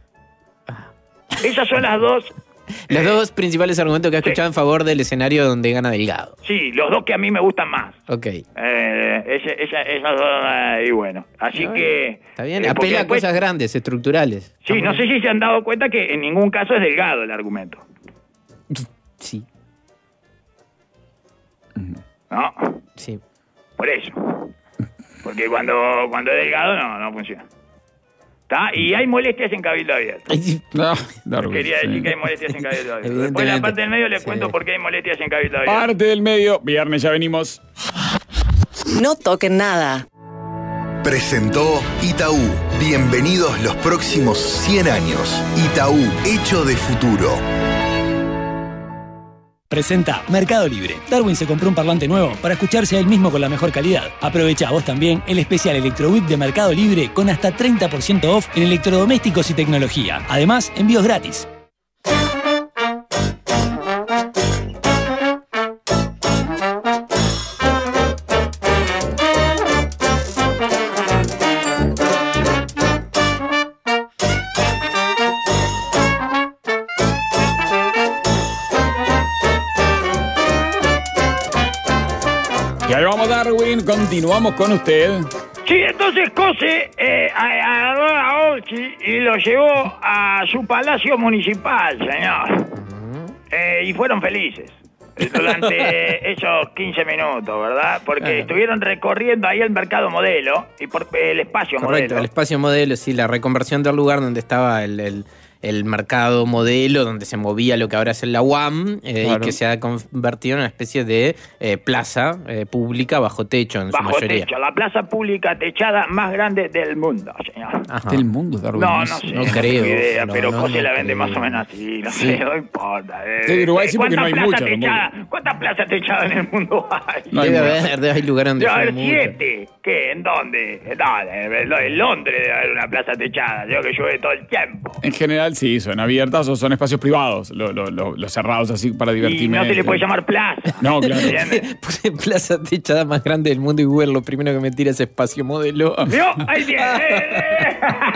S3: Esas son las dos,
S4: Los dos principales argumentos que ha escuchado en favor del escenario donde gana Delgado.
S3: sí, los dos que a mí me gustan más.
S4: Ok.
S3: Eh, ese- esa- esas dos, eh, y bueno, así
S4: No,
S3: que...
S4: Está bien,
S3: eh, porque
S4: apela a
S3: después-
S4: cosas grandes, estructurales.
S3: Sí, no sé si se han dado cuenta que en ningún caso es Delgado el argumento.
S4: Sí,
S3: ¿No?
S4: sí.
S3: Por eso. Porque cuando, cuando es Delgado no, no funciona. ¿Está? Y hay molestias en Cabildo Abierto.
S2: No, Darwin,
S3: Quería decir
S2: sí.
S3: que hay molestias en Cabildo Abierto. Después en la
S4: Evidentemente.
S3: parte del medio les
S4: Sí.
S3: cuento por qué hay molestias en Cabildo Abierto.
S2: Parte del medio, viernes ya venimos.
S5: No toquen nada.
S1: Presentó Itaú. Bienvenidos los próximos cien años. Itaú, hecho de futuro.
S6: Presenta Mercado Libre. Darwin se compró un parlante nuevo para escucharse a él mismo con la mejor calidad. Aprovecha vos también el especial Electroweek de Mercado Libre con hasta treinta por ciento off en electrodomésticos y tecnología. Además, envíos gratis.
S2: Y ahí vamos, Darwin, continuamos con usted.
S3: Sí, entonces Cose eh, agarró a Orsi y lo llevó a su palacio municipal, señor. Eh, y fueron felices durante esos quince minutos, ¿verdad? Porque
S4: Claro.
S3: estuvieron recorriendo ahí el mercado modelo y por el espacio
S4: Correcto,
S3: modelo.
S4: el espacio modelo, sí, la reconversión del lugar donde estaba el, el, el mercado modelo, donde se movía lo que ahora es la U A M, eh,
S2: Claro.
S4: y que se ha convertido en una especie de eh, plaza eh, pública bajo techo en
S3: Bajo
S4: su mayoría.
S3: techo, la plaza pública techada más grande del mundo, señor.
S4: Ajá.
S2: Del mundo, Darwin.
S3: No, no sé,
S4: no
S3: no
S4: creo,
S3: tengo idea,
S4: no,
S3: pero
S4: no,
S3: Cose
S4: no
S3: la vende
S4: creo.
S3: más o menos así, no
S4: Sí.
S3: sé, no importa. Eh,
S2: Sí, Uruguay sí, porque no hay
S3: ¿cuántas
S2: mucho,
S3: plazas
S2: tampoco.
S3: techadas- ¿Cuántas plazas techadas en el mundo hay?
S2: No hay
S4: Debe
S2: mucho.
S4: haber, debe haber lugares donde
S3: Debe haber
S4: son muchos.
S3: siete. ¿Qué? ¿En dónde? ¿En dónde? En- En Londres debe haber una plaza techada. Yo que llueve todo el tiempo.
S2: En general, sí, son abiertas o son espacios privados, los lo, lo- los cerrados así para
S3: Y
S2: divertirme.
S3: no se le puede llamar plaza.
S2: No, claro.
S3: ¿Entiendes?
S4: Puse plaza techada más grande del mundo y Google lo primero que me tira es espacio modelo.
S3: ¿Vio? Ahí tiene. Eh, eh.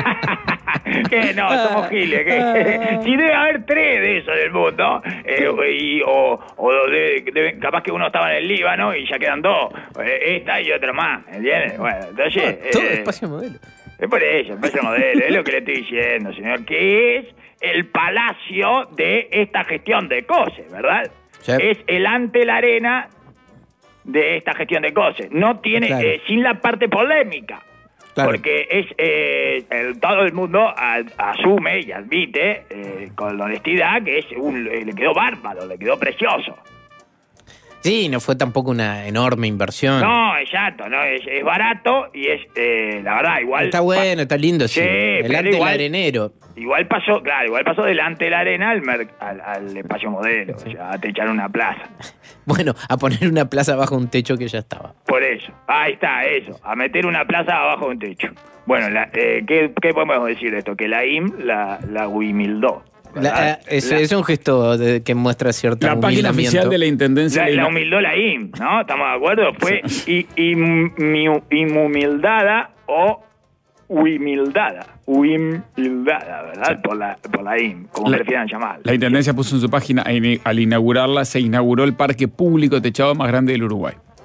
S3: Que no, somos giles. Que, si debe haber tres de esos del mundo, eh, y, o, o de- de- capaz que uno estaba en el Líbano y ya quedan dos. Eh, esta y otra más, ¿entiendes? Bueno, entonces...
S4: Todo
S3: eh,
S4: espacio modelo.
S3: Es por eso, espacio modelo, es lo que le estoy diciendo, señor, que es el palacio de esta gestión de Cose, ¿verdad?
S4: Sí.
S3: Es el ante la arena de esta gestión de Cose. No tiene,
S4: Claro.
S3: eh, sin la parte polémica.
S4: Claro.
S3: Porque es eh, el- todo el mundo a- asume y admite eh, con honestidad que es un, eh, le quedó bárbaro, le quedó precioso.
S4: Sí, no fue tampoco una enorme inversión.
S3: No, exacto, no es, es barato y es, eh, la verdad, igual...
S4: Está bueno, está lindo, sí.
S3: Sí,
S4: El
S3: pero
S4: arte del
S3: igual-
S4: arenero.
S3: Igual pasó, claro, igual pasó delante de la arena al, mer- al, al espacio modelo, o sea, a techar una plaza.
S4: Bueno, a poner una plaza bajo un techo que ya estaba.
S3: Por eso, ahí está, eso, a meter una plaza abajo de un techo. Bueno, la, eh, ¿qué, ¿qué podemos decir de esto? Que la I M la, la humildó.
S4: La-
S3: ¿verdad?
S4: eh, es,
S3: La-
S4: es un gesto de- que muestra cierto
S2: La página
S4: humildamiento.
S2: oficial de la Intendencia
S3: La,
S2: de
S3: la humildó la I M, ¿no? ¿Estamos de acuerdo? Fue i- im- mi- inhumildada o huimildada. Huimildada, ¿verdad? Por la, por la I M, como
S2: La-
S3: prefieran llamarla.
S2: La Intendencia puso en su página, al inaugurarla, se inauguró el parque público techado más grande del Uruguay.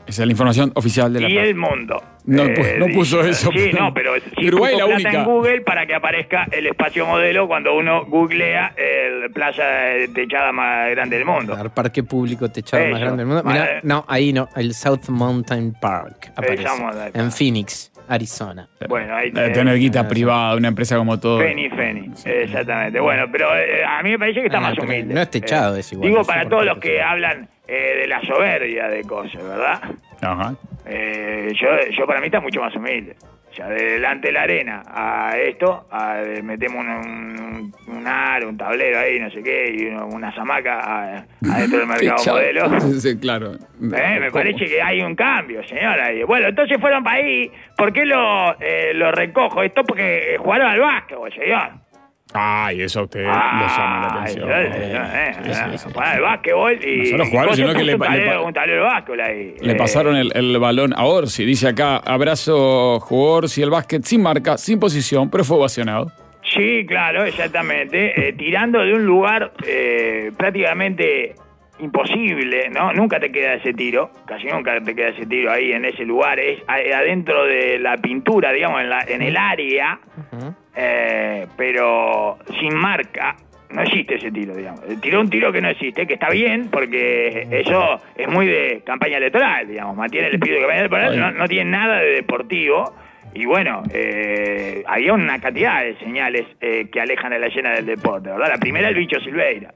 S2: Esa es la información oficial de la
S3: Y
S2: página.
S3: el mundo.
S2: No,
S3: Eh,
S2: pu- no puso
S3: dice-
S2: eso.
S3: Sí, no, pero sí
S2: Uruguay
S3: puso
S2: la
S3: plata
S2: única.
S3: en Google para que aparezca el espacio modelo cuando uno googlea el playa techada más grande del mundo.
S4: El parque público techado
S3: Eso.
S4: más grande del mundo. Mirá,
S3: Vale.
S4: no, ahí no, el South Mountain Park aparece.
S3: Estamos de acá.
S4: En Phoenix, Arizona.
S3: Bueno, ahí
S2: Debe
S3: tenés-
S2: tener guita privada, una empresa como todo.
S3: Feni, Feni, exactamente. Bueno, pero eh, a mí me parece que está
S4: Ah,
S3: más
S4: pero
S3: humilde.
S4: no es techado,
S3: Eh,
S4: es igual,
S3: Digo
S4: no sé
S3: para
S4: por
S3: todos
S4: qué
S3: los
S4: es
S3: que
S4: igual.
S3: hablan eh, de la soberbia de cosas, ¿verdad?
S2: Ajá.
S3: Eh, yo, yo para mí está mucho más humilde. O sea, de delante de la arena a esto, a, de- metemos un, un, un aro, un tablero ahí, no sé qué, y una, una hamaca a- adentro del mercado
S2: Chao.
S3: modelo.
S2: Sí, claro.
S3: Eh, me
S2: ¿Cómo?
S3: parece que hay un cambio, señora. Y bueno, entonces fueron para ahí. ¿Por qué lo, eh, lo recojo? Esto porque jugaron al básquetbol, señor.
S2: Ay, eso a usted le llama la
S3: Ay,
S2: atención.
S3: eh, eh,
S2: Sí, sí,
S3: eh,
S2: sí.
S3: Jugaron al básquetbol y...
S2: No solo jugaron,
S3: y
S2: sino
S3: puso
S2: que le-
S3: un
S2: le
S3: tablero,
S2: pa-
S3: un tablero de básquetbol ahí.
S2: Le
S3: Eh,
S2: pasaron el, el balón a Orsi. Dice acá, abrazo, jugó Orsi el básquet sin marca, sin posición, pero fue ovacionado.
S3: Sí, claro, exactamente. Eh, tirando de un lugar eh, prácticamente imposible, ¿no? Nunca te queda ese tiro, casi nunca te queda ese tiro ahí en ese lugar. Es a- adentro de la pintura, digamos, en, la, en el área, eh, pero sin marca. No existe ese tiro, digamos. Tiró un tiro que no existe, que está bien, porque eso es muy de campaña electoral, digamos. Mantiene el espíritu de campaña electoral, no, no tiene nada de deportivo. Y bueno, eh, había una cantidad de señales eh, que alejan a la escena del deporte, ¿verdad? La primera, el bicho Silveira.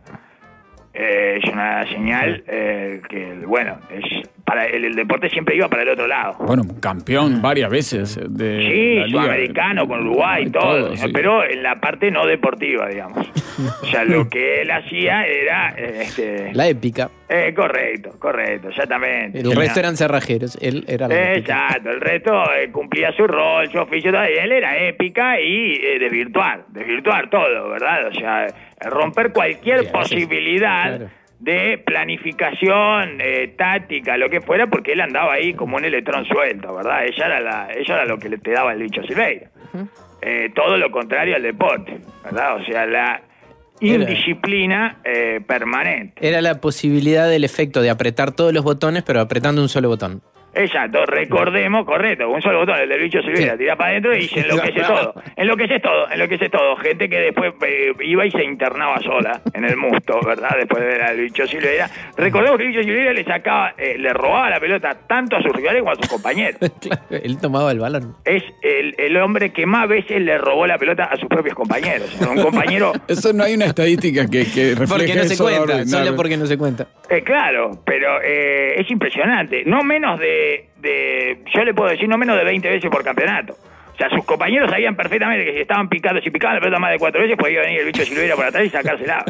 S3: Eh, es una señal eh, que, bueno, es para el, el deporte siempre iba para el otro lado.
S2: Bueno, campeón varias veces de
S3: Sí,
S2: la liga.
S3: sudamericano, con Uruguay y todo,
S2: todo, sí.
S3: pero en la parte no deportiva, digamos. O sea, lo que él hacía era... eh, Este,
S4: La épica.
S3: eh, correcto, correcto, exactamente.
S4: El resto eran cerrajeros. Él era la épica.
S3: Exacto, el resto eh, cumplía su rol, su oficio, todo, y él era épica y eh, desvirtuar, desvirtuar todo, ¿verdad? O sea, eh, romper cualquier
S4: Sí, a veces,
S3: posibilidad
S4: claro.
S3: de planificación, eh, táctica, lo que fuera, porque él andaba ahí como un electrón suelto, ¿verdad? Ella era, la, ella era lo que le te daba el bicho Silveira. Eh, todo lo contrario al deporte, ¿verdad? O sea, la indisciplina eh, permanente.
S4: Era la posibilidad del efecto de apretar todos los botones, pero apretando un solo botón.
S3: Exacto, recordemos, correcto, un solo botón, el del bicho Silveira,
S4: Sí.
S3: tira para adentro y se enloquece todo. Enloquece todo, enloquece todo. Gente que después eh, iba y se internaba sola en el musto, ¿verdad? Después de ver al bicho Silveira. Recordemos que el bicho Silveira le sacaba, eh, le robaba la pelota tanto a sus rivales como a sus compañeros.
S4: Claro, él tomaba el balón.
S3: Es el, el hombre que más veces le robó la pelota a sus propios compañeros. Un compañero...
S2: Eso no hay una estadística que, que refleje
S4: Porque no se
S2: eso,
S4: cuenta,
S2: no,
S4: solo
S2: no.
S4: porque no se cuenta.
S3: Eh, claro, pero eh, es impresionante. No menos de, de, yo le puedo decir, no menos de veinte veces por campeonato. O sea, sus compañeros sabían perfectamente que si estaban picando, si picaban la pelota más de cuatro veces, podía venir el bicho Silveira por atrás y sacársela.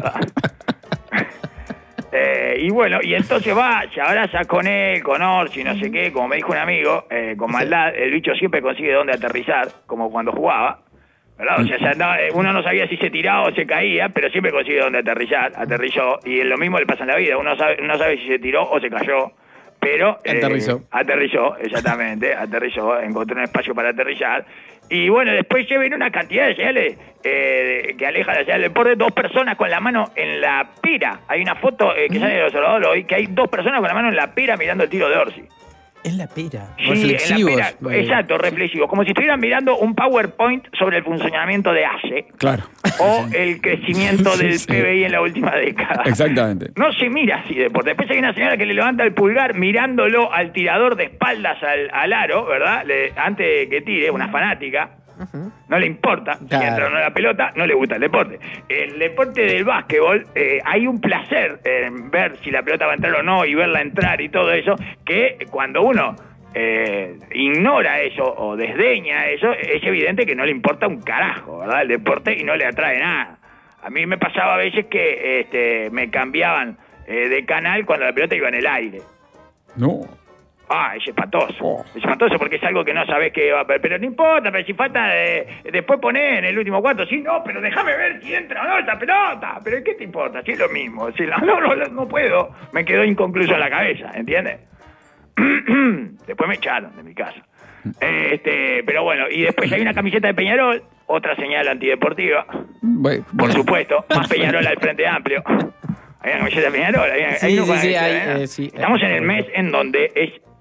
S3: eh, y bueno, y entonces va, se abraza con él, con Orsi, no sé qué, como me dijo un amigo, eh, con maldad, el bicho siempre consigue dónde aterrizar, como cuando jugaba. ¿Verdad? O sea, ya andaba- uno no sabía si se tiraba o se caía, pero siempre consigue dónde aterrizar, aterrizó, y lo mismo le pasa en la vida, uno sabe, no sabe si se tiró o se cayó, pero... eh,
S4: Aterrizó.
S3: aterrizó, exactamente, aterrizó, encontró un espacio para aterrizar, y bueno, después ya viene una cantidad de señales eh, de- que aleja la señal del deporte, dos personas con la mano en la pira, hay una foto eh, que sale del observador hoy, que hay dos personas con la mano en la pira mirando el tiro de Orsi.
S4: Es la pera.
S3: Sí,
S4: Reflexivos.
S3: en la pera, exacto, reflexivos. Como si estuvieran mirando un PowerPoint sobre el funcionamiento de A C E
S2: Claro.
S3: o el crecimiento
S2: Sí,
S3: del
S2: sí.
S3: P B I en la última década.
S2: Exactamente.
S3: No se mira así deporte. Después hay una señora que le levanta el pulgar mirándolo al tirador de espaldas al, al aro, ¿verdad? Le- antes de que tire, una fanática. No le importa si
S4: Claro.
S3: entra o no la pelota, no le gusta el deporte. El deporte del básquetbol, eh, hay un placer en ver si la pelota va a entrar o no y verla entrar y todo eso, que cuando uno eh, ignora eso o desdeña eso, es evidente que no le importa un carajo, ¿verdad? El deporte y no le atrae nada. A mí me pasaba a veces que este, me cambiaban eh, de canal cuando la pelota iba en el aire.
S2: No.
S3: Ah, es espantoso.
S2: Oh.
S3: Es espantoso porque es algo que no sabés que va a... Pero no importa, pero si falta... eh, después ponés en el último cuarto. Sí, no, pero déjame ver si entra o no esa pelota. Pero ¿qué te importa? Sí, es lo mismo. Sí, no, no, no, no puedo. Me quedó inconcluso en la cabeza, ¿entiendes? Después me echaron de mi casa. Este, pero bueno, y después hay una camiseta de Peñarol, otra señal antideportiva,
S2: Bueno,
S3: por supuesto. Más Peñarol al Frente Amplio. Hay una camiseta de Peñarol. Hay,
S4: Sí,
S3: hay una
S4: sí, sí,
S3: camiseta de
S4: hay,
S3: Peñarol.
S4: eh, sí.
S3: Estamos en el mes en donde es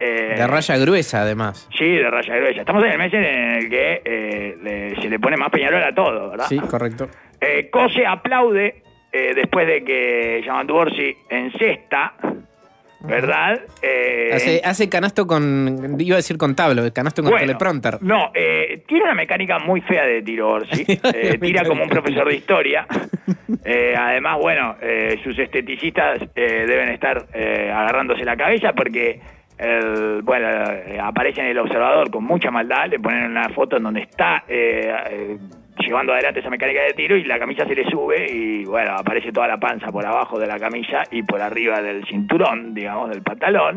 S3: Eh,
S4: de raya gruesa, además.
S3: Sí, de raya gruesa. Estamos en el mes en el que eh, le, se le pone más Peñarol a todo, ¿verdad?
S4: Sí, correcto.
S3: Eh, Cose aplaude eh, después de que Yamandu Orsi encesta, ¿verdad? Eh,
S4: Hace, hace canasto con, iba a decir con tablo, canasto con
S3: bueno,
S4: teleprompter.
S3: No, eh, tiene una mecánica muy fea de tiro Orsi. Eh, tira como un profesor de historia. Eh, además, bueno, eh, sus esteticistas eh, deben estar eh, agarrándose la cabeza porque el, bueno, eh, aparece en El Observador con mucha maldad. Le ponen una foto en donde está eh, eh, llevando adelante esa mecánica de tiro y la camisa se le sube y bueno, aparece toda la panza por abajo de la camisa y por arriba del cinturón, digamos, del pantalón.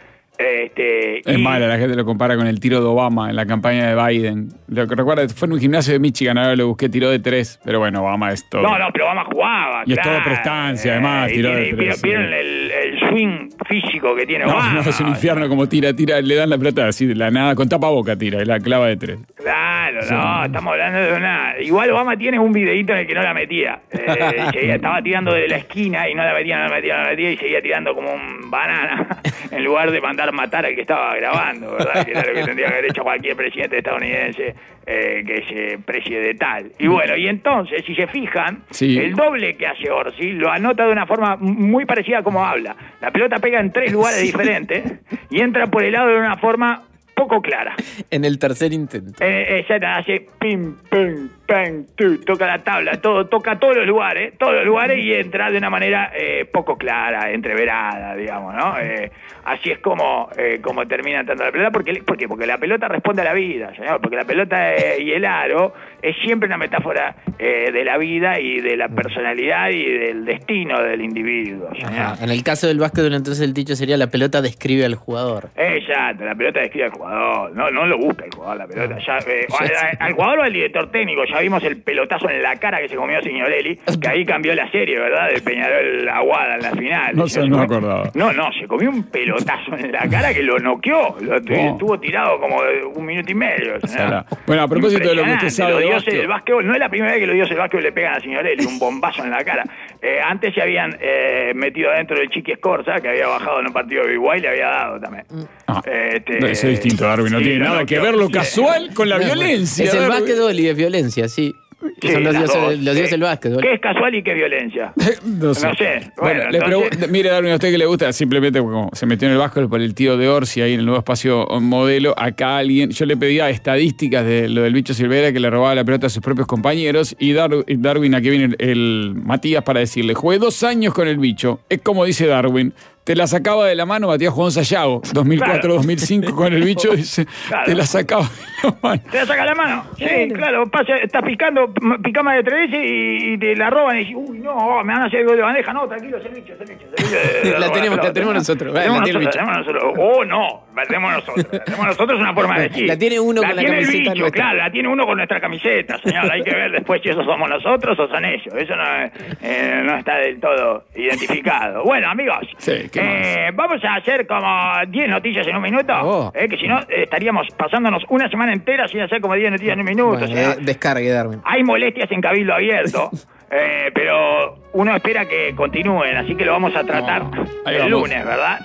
S3: Este,
S2: Es
S3: y...
S2: mala, la gente lo compara con el tiro de Obama en la campaña de Biden. Lo que recuerda, fue en un gimnasio de Michigan, ahora lo busqué, tiró de tres, pero bueno, Obama es todo.
S3: No, no, pero Obama jugaba.
S2: Y
S3: claro.
S2: es todo prestancia, además,
S3: Eh,
S2: tiró
S3: y
S2: de
S3: tiene-
S2: tres.
S3: ¿Vieron
S2: sí.
S3: el, el swing físico que tiene
S2: No,
S3: Obama?
S2: no, es un infierno como tira, tira, le dan la pelota así de la nada, con tapaboca tira, y la clava de tres.
S3: Claro,
S2: Sí.
S3: no, estamos hablando de una... Igual Obama tiene un videíto en el que no la metía. Eh, seguía- estaba tirando de la esquina y no la metía, no la metía, no la metía y seguía tirando como un banana en lugar de mandar matar al que estaba grabando, ¿verdad? Que era lo que tendría que haber hecho cualquier presidente estadounidense eh, que se precie de tal. Y bueno, y entonces, si se fijan,
S2: Sí.
S3: el doble que hace Orsi lo anota de una forma muy parecida a como habla. La pelota pega en tres lugares diferentes y entra por el lado de una forma poco clara.
S4: En el tercer intento.
S3: Eh, exacto, hace pim, pim, pam, tu, toca la tabla, todo, toca todos los lugares, todos los lugares y entra de una manera eh, poco clara, entreverada, digamos, ¿no? Eh, así es como, eh, como termina entrando la pelota. ¿Por qué? ¿Por qué? Porque la pelota responde a la vida, señor, porque la pelota eh, y el aro es siempre una metáfora eh, de la vida y de la personalidad y del destino del individuo, señor.
S4: Ajá. En el caso del básquetbol, entonces el dicho sería: la pelota describe al jugador.
S3: Exacto, la pelota describe al jugador, no, no lo busca el jugador, la pelota. Ya, eh, al, al jugador o al director técnico, ya vimos el pelotazo en la cara que se comió Signorelli, que ahí cambió la serie, ¿verdad? De Peñarol Aguada en la final.
S2: No sé,
S3: Se
S2: no me
S3: comió-
S2: acordaba.
S3: No, no, se comió un pelotazo en la cara que lo noqueó, lo,
S2: Oh.
S3: estuvo tirado como de un minuto y medio. ¿no?
S2: Salá. Bueno, a propósito de lo que usted
S3: Impresionante,
S2: sabe
S3: los
S2: de
S3: dioses
S2: básquet.
S3: del básquetbol, no es la primera vez que los dioses del básquetbol le pegan a Signorelli, un bombazo en la cara. Eh, antes se habían eh, metido adentro del Chiqui Escorza, que había bajado en un partido de Uruguay y le había dado también.
S2: Ah,
S3: Este,
S2: eso es distinto, Darwin, no
S3: sí,
S2: tiene
S3: lo
S2: nada que
S3: noqueó.
S2: ver lo
S3: Sí.
S2: casual con la
S4: No,
S2: violencia.
S4: Es el
S2: Darwin.
S4: básquetbol y es violencia, sí. Que
S3: Sí,
S4: son los
S3: las
S4: dioses,
S3: dos.
S4: los dioses del
S3: Eh,
S4: básquetbol.
S3: ¿Qué es casual y qué es violencia?
S2: No sé.
S3: No sé.
S2: Bueno,
S3: Bueno,
S2: le
S3: entonces-
S2: pregunto, mire, Darwin, a usted que le gusta, simplemente como se metió en el básquetbol por el tío de Orsi ahí en el nuevo espacio modelo, acá alguien, yo le pedía estadísticas de lo del bicho Silveira que le robaba la pelota a sus propios compañeros y Dar- Darwin, aquí viene el, el Matías para decirle, jugué dos años con el bicho, es como dice Darwin, te la sacaba de la mano Matías Juan Sayago, dos mil cuatro dos mil cinco con el bicho, dice,
S3: Claro.
S2: te la sacaba de la mano.
S3: ¿Te la saca la mano? Sí, claro, pasa, estás picando, picás más de tres veces y, y te la roban y dices, uy, no, oh, me van a hacer algo de bandeja. No, tranquilo, es el bicho, es el bicho. Es el bicho de- de
S4: La
S3: robar
S4: tenemos, la
S3: pelota.
S4: tenemos nosotros.
S3: La
S4: La
S3: tenemos
S4: tiene el
S3: nosotros, la tenemos nosotros. Oh, no, la tenemos nosotros. La tenemos nosotros es una forma de decir.
S4: La tiene uno
S3: La
S4: con la
S3: tiene el
S4: camiseta
S3: bicho,
S4: nuestra.
S3: claro, la tiene uno con nuestra camiseta, señor. Hay que ver después si esos somos nosotros o son ellos. Eso no, eh, no está del todo identificado. Bueno, amigos,
S2: Sí, ¿qué
S3: eh, vamos a hacer como diez noticias en un minuto.
S4: Oh.
S3: Eh, que si no, eh, estaríamos pasándonos una semana entera sin hacer como diez noticias en un minuto.
S4: Bueno,
S3: señor.
S4: eh, descargue, Darwin.
S3: Hay molestias en Cabildo Abierto, eh, pero uno espera que continúen, así que lo vamos a tratar
S2: No, ahí
S3: el
S2: vamos.
S3: lunes, ¿verdad?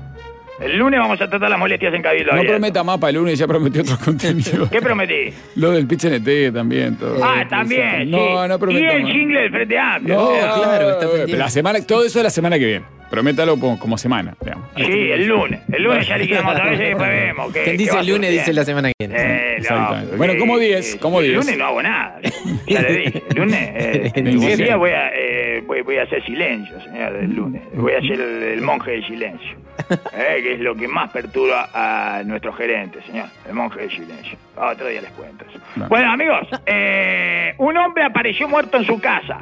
S3: El lunes vamos a tratar las molestias en Cabildo
S2: No
S3: Abierto.
S2: prometa más para el lunes, ya prometió otros contenidos.
S3: ¿Qué prometí?
S2: Lo del pitch N T también, todo.
S3: Ah, también,
S2: No,
S3: sí.
S2: no
S3: Y
S2: prometa
S3: el
S2: más.
S3: jingle del Frente Amplio.
S2: No,
S3: o sea,
S4: claro, está
S2: eh,
S4: pendiente.
S2: la semana, todo eso es la semana que viene. Prométalo como, como semana, digamos.
S3: Sí, el lunes. El lunes ya liquidamos otra vez y después vemos. qué-
S4: Quien
S3: qué
S4: dice
S3: va
S4: el lunes
S3: surgiendo.
S4: dice la semana que viene.
S3: Eh, no,
S2: Exactamente.
S3: porque-
S2: Bueno, como diez, como
S3: el
S2: diez.
S3: lunes no hago nada. Ya le dije. El lunes, eh,
S4: El
S3: un
S2: lunes.
S3: día voy a, eh, voy, voy a hacer silencio, señor, el lunes. Voy a hacer el, el monje del silencio. Eh, que es lo que más perturba a nuestro gerente, señor. El monje del silencio. Ah, otro día les cuento eso.
S2: Bueno.
S3: Bueno, amigos, eh, un hombre apareció muerto en su casa.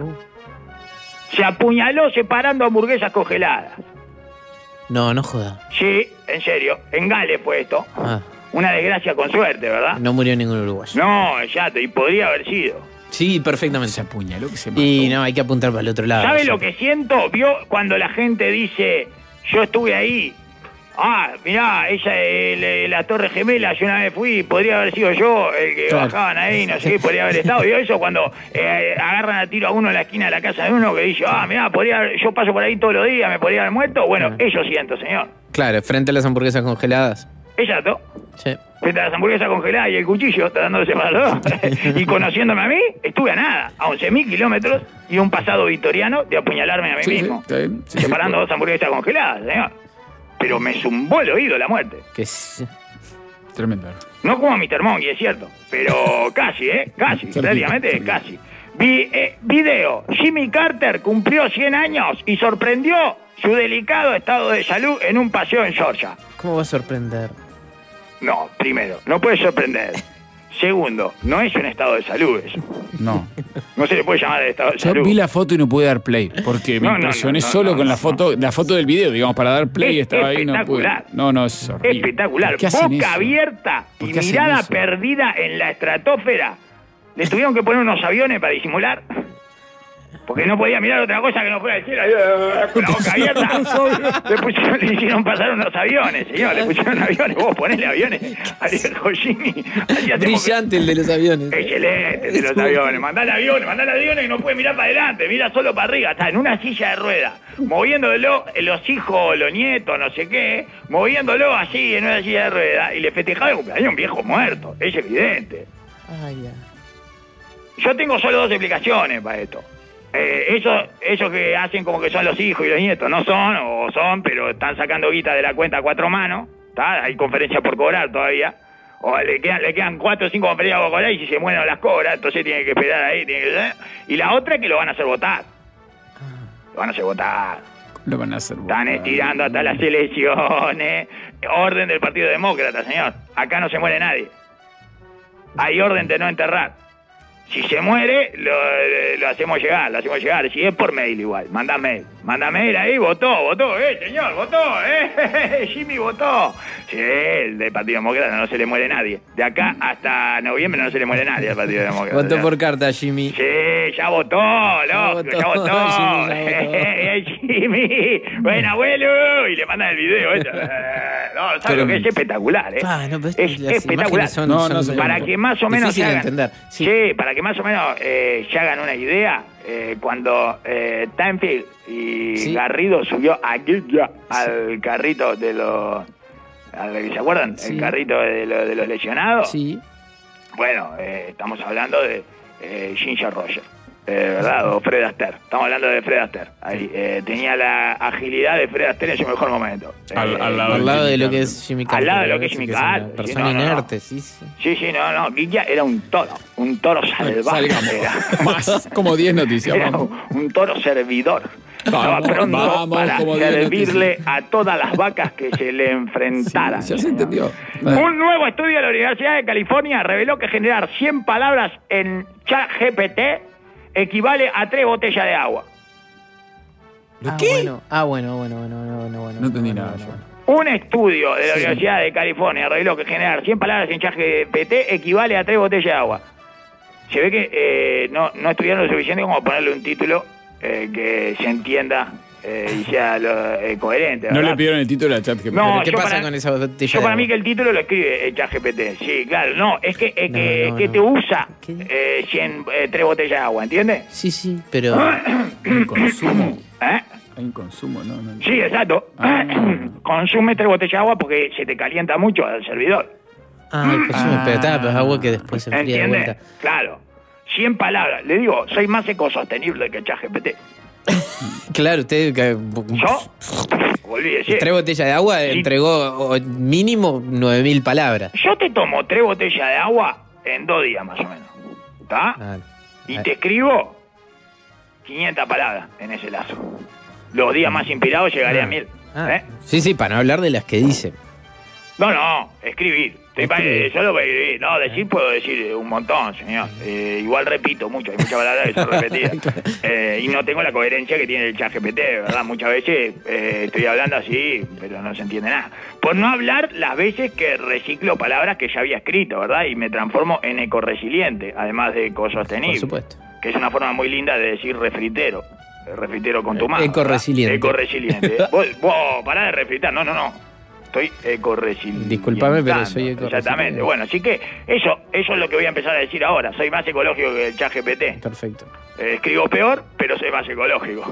S3: Se apuñaló separando hamburguesas congeladas.
S4: No, no joda.
S3: Sí, en serio. En Gales fue esto.
S4: Ah,
S3: Una desgracia con suerte, ¿verdad?
S4: no murió ningún uruguayo.
S3: No, exacto, y podría haber sido.
S4: Sí, perfectamente.
S2: Se apuñaló que se mató.
S4: Y no, hay que apuntar para el otro lado.
S3: ¿Sabe
S4: Sí.
S3: lo que siento? ¿Vio cuando la gente dice, yo estuve ahí? Ah, mirá, esa el- la Torre Gemela, yo una vez fui, podría haber sido yo el que
S4: Claro.
S3: bajaban ahí, no sé qué, podría haber estado. ¿Vio eso cuando eh, agarran a tiro a uno en la esquina de la casa de uno que dice, ah, mirá, podría haber- yo paso por ahí todos los días, me podría haber muerto? Bueno,
S4: Claro.
S3: eso siento, señor.
S4: Claro, frente a las hamburguesas congeladas.
S3: Exacto.
S4: Sí.
S3: Frente a las hamburguesas congeladas y el cuchillo, tratándose para los dos. Y conociéndome a mí, estuve a nada, a once mil kilómetros y un pasado victoriano de apuñalarme a mí
S2: Sí,
S3: mismo.
S2: está bien. Sí,
S3: separando
S2: sí.
S3: dos hamburguesas congeladas, señor. Pero me zumbó el oído la muerte.
S4: Que es...
S2: Tremendo.
S3: No como mister Monkey, es cierto. Pero casi, ¿eh? Casi.
S2: Cerquita,
S3: Prácticamente
S2: cerquita.
S3: casi. Vi, eh, video. Jimmy Carter cumplió cien años y sorprendió su delicado estado de salud en un paseo en Georgia.
S4: ¿Cómo va a sorprender?
S3: No, primero, no puede sorprender. Segundo, no es un estado de salud eso.
S2: No.
S3: No se le puede llamar de estado de
S2: Yo
S3: salud.
S2: vi la foto y no pude dar play, porque me
S3: No, no,
S2: impresioné
S3: no, no,
S2: solo
S3: no,
S2: con
S3: no,
S2: la foto, la foto del video, digamos, para dar play
S3: Es
S2: estaba ahí y no pude.
S3: espectacular.
S2: No, no, es horrible.
S3: Espectacular.
S2: ¿Por qué hacen
S3: Boca
S2: eso?
S3: abierta
S2: ¿Por
S3: y
S2: qué hacen
S3: mirada
S2: eso?
S3: perdida en la estratosfera. Le tuvieron que poner unos aviones para disimular. Porque no podía mirar otra cosa que no fuera el cielo. Con la boca abierta. Le, pusieron, le hicieron pasar unos aviones, señor. Le pusieron aviones. Vos ponele aviones al viejo Jimmy. Así hacemos-
S4: Brillante el de los aviones.
S3: Excelente el de los aviones. Mandale aviones, mandale aviones y no puede mirar para adelante. Mira solo para arriba. Está en una silla de ruedas. Moviéndolo, los hijos, los nietos, no sé qué. Moviéndolo así en una silla de ruedas. Y le festejaba el cumpleaños a un viejo muerto. Es evidente.
S4: Ay, ya.
S3: Yo tengo solo dos explicaciones para esto. Eh, ellos, ellos que hacen como que son los hijos y los nietos, no son, o son, pero están sacando guita de la cuenta a cuatro manos, ¿tá? Hay conferencias por cobrar todavía, o le quedan, le quedan cuatro o cinco conferencias por cobrar y si se mueren no las cobra, entonces tiene que esperar ahí, tiene que... Y la otra es que lo van a hacer votar. Lo van a hacer votar.
S2: Lo van a hacer.
S3: Están estirando hasta las elecciones. Orden del Partido Demócrata, señor. Acá no se muere nadie. Hay orden de no enterrar. Si se muere, lo, lo hacemos llegar, lo hacemos llegar. Si es por mail igual, manda mail. Manda mail ahí, votó, votó, eh, señor, votó, eh, Jimmy votó. Sí, el del Partido Demócrata no se le muere nadie. De acá hasta noviembre no se le muere nadie al Partido Demócrata.
S4: Votó por carta, Jimmy.
S3: Sí, ya votó, loco,
S4: votó,
S3: ya votó.
S4: Jimmy, ya votó.
S3: Eh, Jimmy, buen abuelo. Y le mandan el video. ¿eh? No, ¿sabes lo que es espectacular? Eh?
S4: Ah, no, pero
S3: es
S4: las
S3: espectacular.
S4: imágenes son-
S2: No,
S4: son
S2: no se
S3: Para que más o menos
S4: difícil
S3: se
S4: de
S3: hagan,
S4: entender.
S3: Sí.
S4: Sí.
S3: para que más o menos eh, se hagan una idea, eh, cuando eh, Timfield y
S4: Sí.
S3: Garrido subió a Gilga al carrito de los... al- ¿Se acuerdan?
S4: Sí.
S3: El carrito de, lo- de los lesionados.
S4: Sí.
S3: Bueno, eh, estamos hablando de eh, Ginger Rogers, eh, ¿verdad? O Fred Astaire. Estamos hablando de Fred Astaire. Ahí, eh, tenía la agilidad de Fred Astaire en su mejor momento.
S2: Al-
S3: Eh,
S2: al lado
S4: Al lado de lo
S2: Jimmy
S4: que
S2: Carter.
S4: es Jimmy
S3: Al
S4: Carter.
S3: lado de lo que es
S4: sí,
S3: Jimmy
S4: es una
S3: Carter, sí,
S4: persona
S3: no, no, no.
S4: inerte, sí, sí.
S3: Sí, sí, no, no. Guilla era un toro. Un toro salvaje.
S2: Salgamos.
S3: Era.
S2: Más, como diez noticias.
S3: Era
S2: Vamos.
S3: un, un toro servidor. Estaba
S2: Vamos,
S3: pronto
S2: vamos,
S3: para
S2: como diez
S3: servirle a todas las vacas que se le enfrentaran.
S2: Sí, ya se
S3: señor.
S2: entendió.
S3: Un nuevo estudio de la Universidad de California reveló que generar cien palabras en ChatGPT equivale a tres botellas de agua.
S4: Ah,
S2: ¿Qué?
S4: Bueno. Ah, bueno, bueno, bueno, bueno, bueno, bueno.
S2: No entendí
S4: bueno,
S2: nada
S4: bueno,
S2: yo.
S3: Un estudio de la
S4: Sí.
S3: Universidad de California reveló que generar cien palabras en ChatGPT equivale a tres botellas de agua. Se ve que eh, no, no estudiaron lo suficiente como ponerle un título eh, que se entienda eh, y sea lo, eh, coherente.
S2: No
S3: ¿verdad?
S2: le pidieron el título a ChatGPT.
S3: No,
S4: Pero ¿qué
S3: yo
S4: pasa
S3: para-
S4: con esa botella
S3: Yo
S4: de
S3: para mí
S4: agua?
S3: que el título lo escribe el ChatGPT. Sí, claro. No, es que, es
S4: No,
S3: que,
S4: no,
S3: que
S4: no.
S3: te usa
S4: ¿Qué?
S3: eh, cien, eh, tres botellas de agua, ¿entiendes?
S4: Sí, sí, pero...
S2: Hay un consumo.
S3: ¿Eh?
S2: Hay un consumo, no, no.
S3: Sí, exacto.
S2: Ah.
S3: Consume tres botellas de agua porque se te calienta mucho al servidor.
S4: Ah, el consumo,
S2: Ah.
S4: pero está, pero es agua que después se enfría de
S3: ¿Entiendes?
S4: vuelta.
S3: Claro. cien palabras. Le digo, soy más ecosostenible que ChatGPT.
S4: Claro, usted... que-
S3: Yo, olvídese.
S4: Tres botellas de agua
S3: Sí.
S4: entregó o, mínimo nueve mil palabras.
S3: Yo te tomo tres botellas de agua en dos días más o menos. ¿Está?
S4: Ah,
S3: Y
S4: ah,
S3: te escribo quinientas palabras en ese lazo. Los días más inspirados llegaré a mil.
S4: ah.
S3: ¿Eh?
S4: Sí, sí, para no hablar de las que dice.
S3: No, no, escribir. Estoy pa-
S4: Escribir.
S3: eh, solo para escribir. No, decir puedo decir eh, un montón, señor. Eh, igual repito mucho, hay muchas palabras que son repetidas. Eh, y no tengo la coherencia que tiene el ChatGPT, ¿verdad? Muchas veces eh, estoy hablando así, pero no se entiende nada. Por no hablar las veces que reciclo palabras que ya había escrito, ¿verdad? Y me transformo en ecoresiliente, además de ecosostenible.
S4: Por supuesto.
S3: Que es una forma muy linda de decir refritero. Eh, Refritero con tu mano.
S4: Ecorresiliente.
S3: Ecorresiliente. vos, vos, pará de refritar. No, no, no. Estoy ecorresiliente.
S4: Disculpame, pero soy ecorresiliente.
S3: Exactamente. Bueno, así que eso, eso es lo que voy a empezar a decir ahora. Soy más ecológico que el ChatGPT.
S4: Perfecto.
S3: Eh, escribo peor, pero soy más ecológico.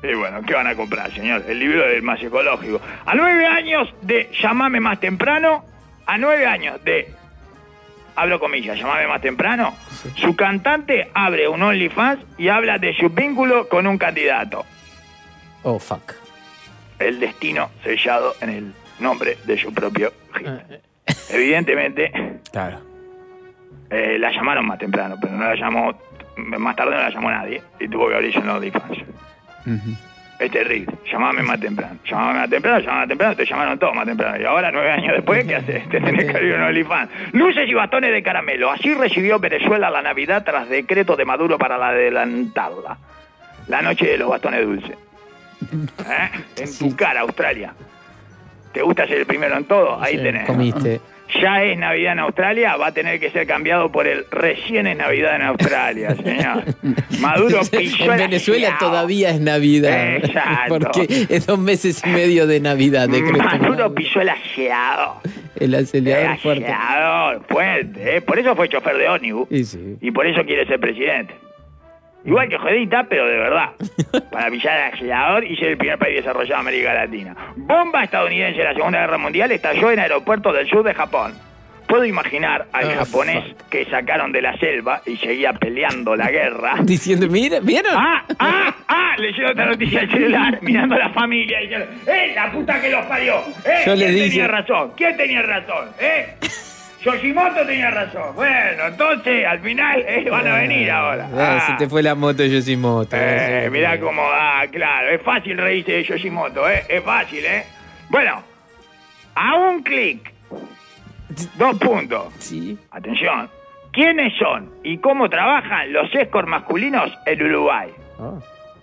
S3: Y bueno, ¿qué van a comprar, señor? El libro del más ecológico. A nueve años de Llamame Más Temprano, a nueve años de, abro comillas, Llamame Más Temprano, sí. Su cantante abre un OnlyFans y habla de su vínculo con un candidato.
S4: Oh, fuck.
S3: El destino sellado en el nombre de su propio hit. Evidentemente,
S2: claro.
S3: eh, la llamaron más temprano, pero no la llamó, más tarde no la llamó nadie y tuvo que abrirse en OnlyFans. Uh-huh. Es terrible. Llamame más temprano. Llamame más temprano, llamame más temprano, te llamaron todos más temprano. Y ahora, nueve años después, ¿qué haces? Te tenés que abrir un OnlyFans. Luces y bastones de caramelo. Así recibió Venezuela la Navidad tras decreto de Maduro para adelantarla. La noche de los bastones dulces. ¿Eh? En sí. Tu cara, Australia. ¿Te gusta ser el primero en todo? Ahí sí, tenés.
S4: Comiste.
S3: Ya es Navidad en Australia, va a tener que ser cambiado por el recién es Navidad en Australia, señor. Maduro pisó
S4: en Venezuela el todavía es Navidad.
S3: Exacto.
S4: Porque es dos meses y medio de Navidad.
S3: Maduro pisó el acelerador.
S4: El acelerador
S3: el fuerte. El acelerador fuerte. ¿eh? Por eso fue chofer de ómnibus.
S4: Y, sí.
S3: y por eso quiere ser presidente. Igual que Ojedita, pero de verdad. Para pillar el acelerador y ser el primer país desarrollado de América Latina. Bomba estadounidense de la Segunda Guerra Mundial estalló en aeropuertos del sur de Japón. Puedo imaginar al oh, japonés fuck. que sacaron de la selva y seguía peleando la guerra.
S4: Diciendo, mira, ¿vieron?
S3: Ah, ah, ah, leyendo esta noticia al celular, mirando a la familia y diciendo, ¡eh, la puta que los parió! ¿Eh?
S4: Yo
S3: ¿Quién
S4: le
S3: tenía
S4: dije...
S3: razón? ¿Quién tenía razón? ¿Eh? Yoshimoto tenía razón. Bueno, entonces, al final, eh, van a venir ahora.
S4: Ah, ah. Se te fue la moto de Yoshimoto.
S3: Eh, mirá cómo, ah, claro, es fácil reírse de Yoshimoto, ¿eh? Es fácil, ¿eh? Bueno, a un clic, dos puntos.
S4: Sí.
S3: Atención. ¿Quiénes son y cómo trabajan los escorts masculinos en Uruguay? Oh,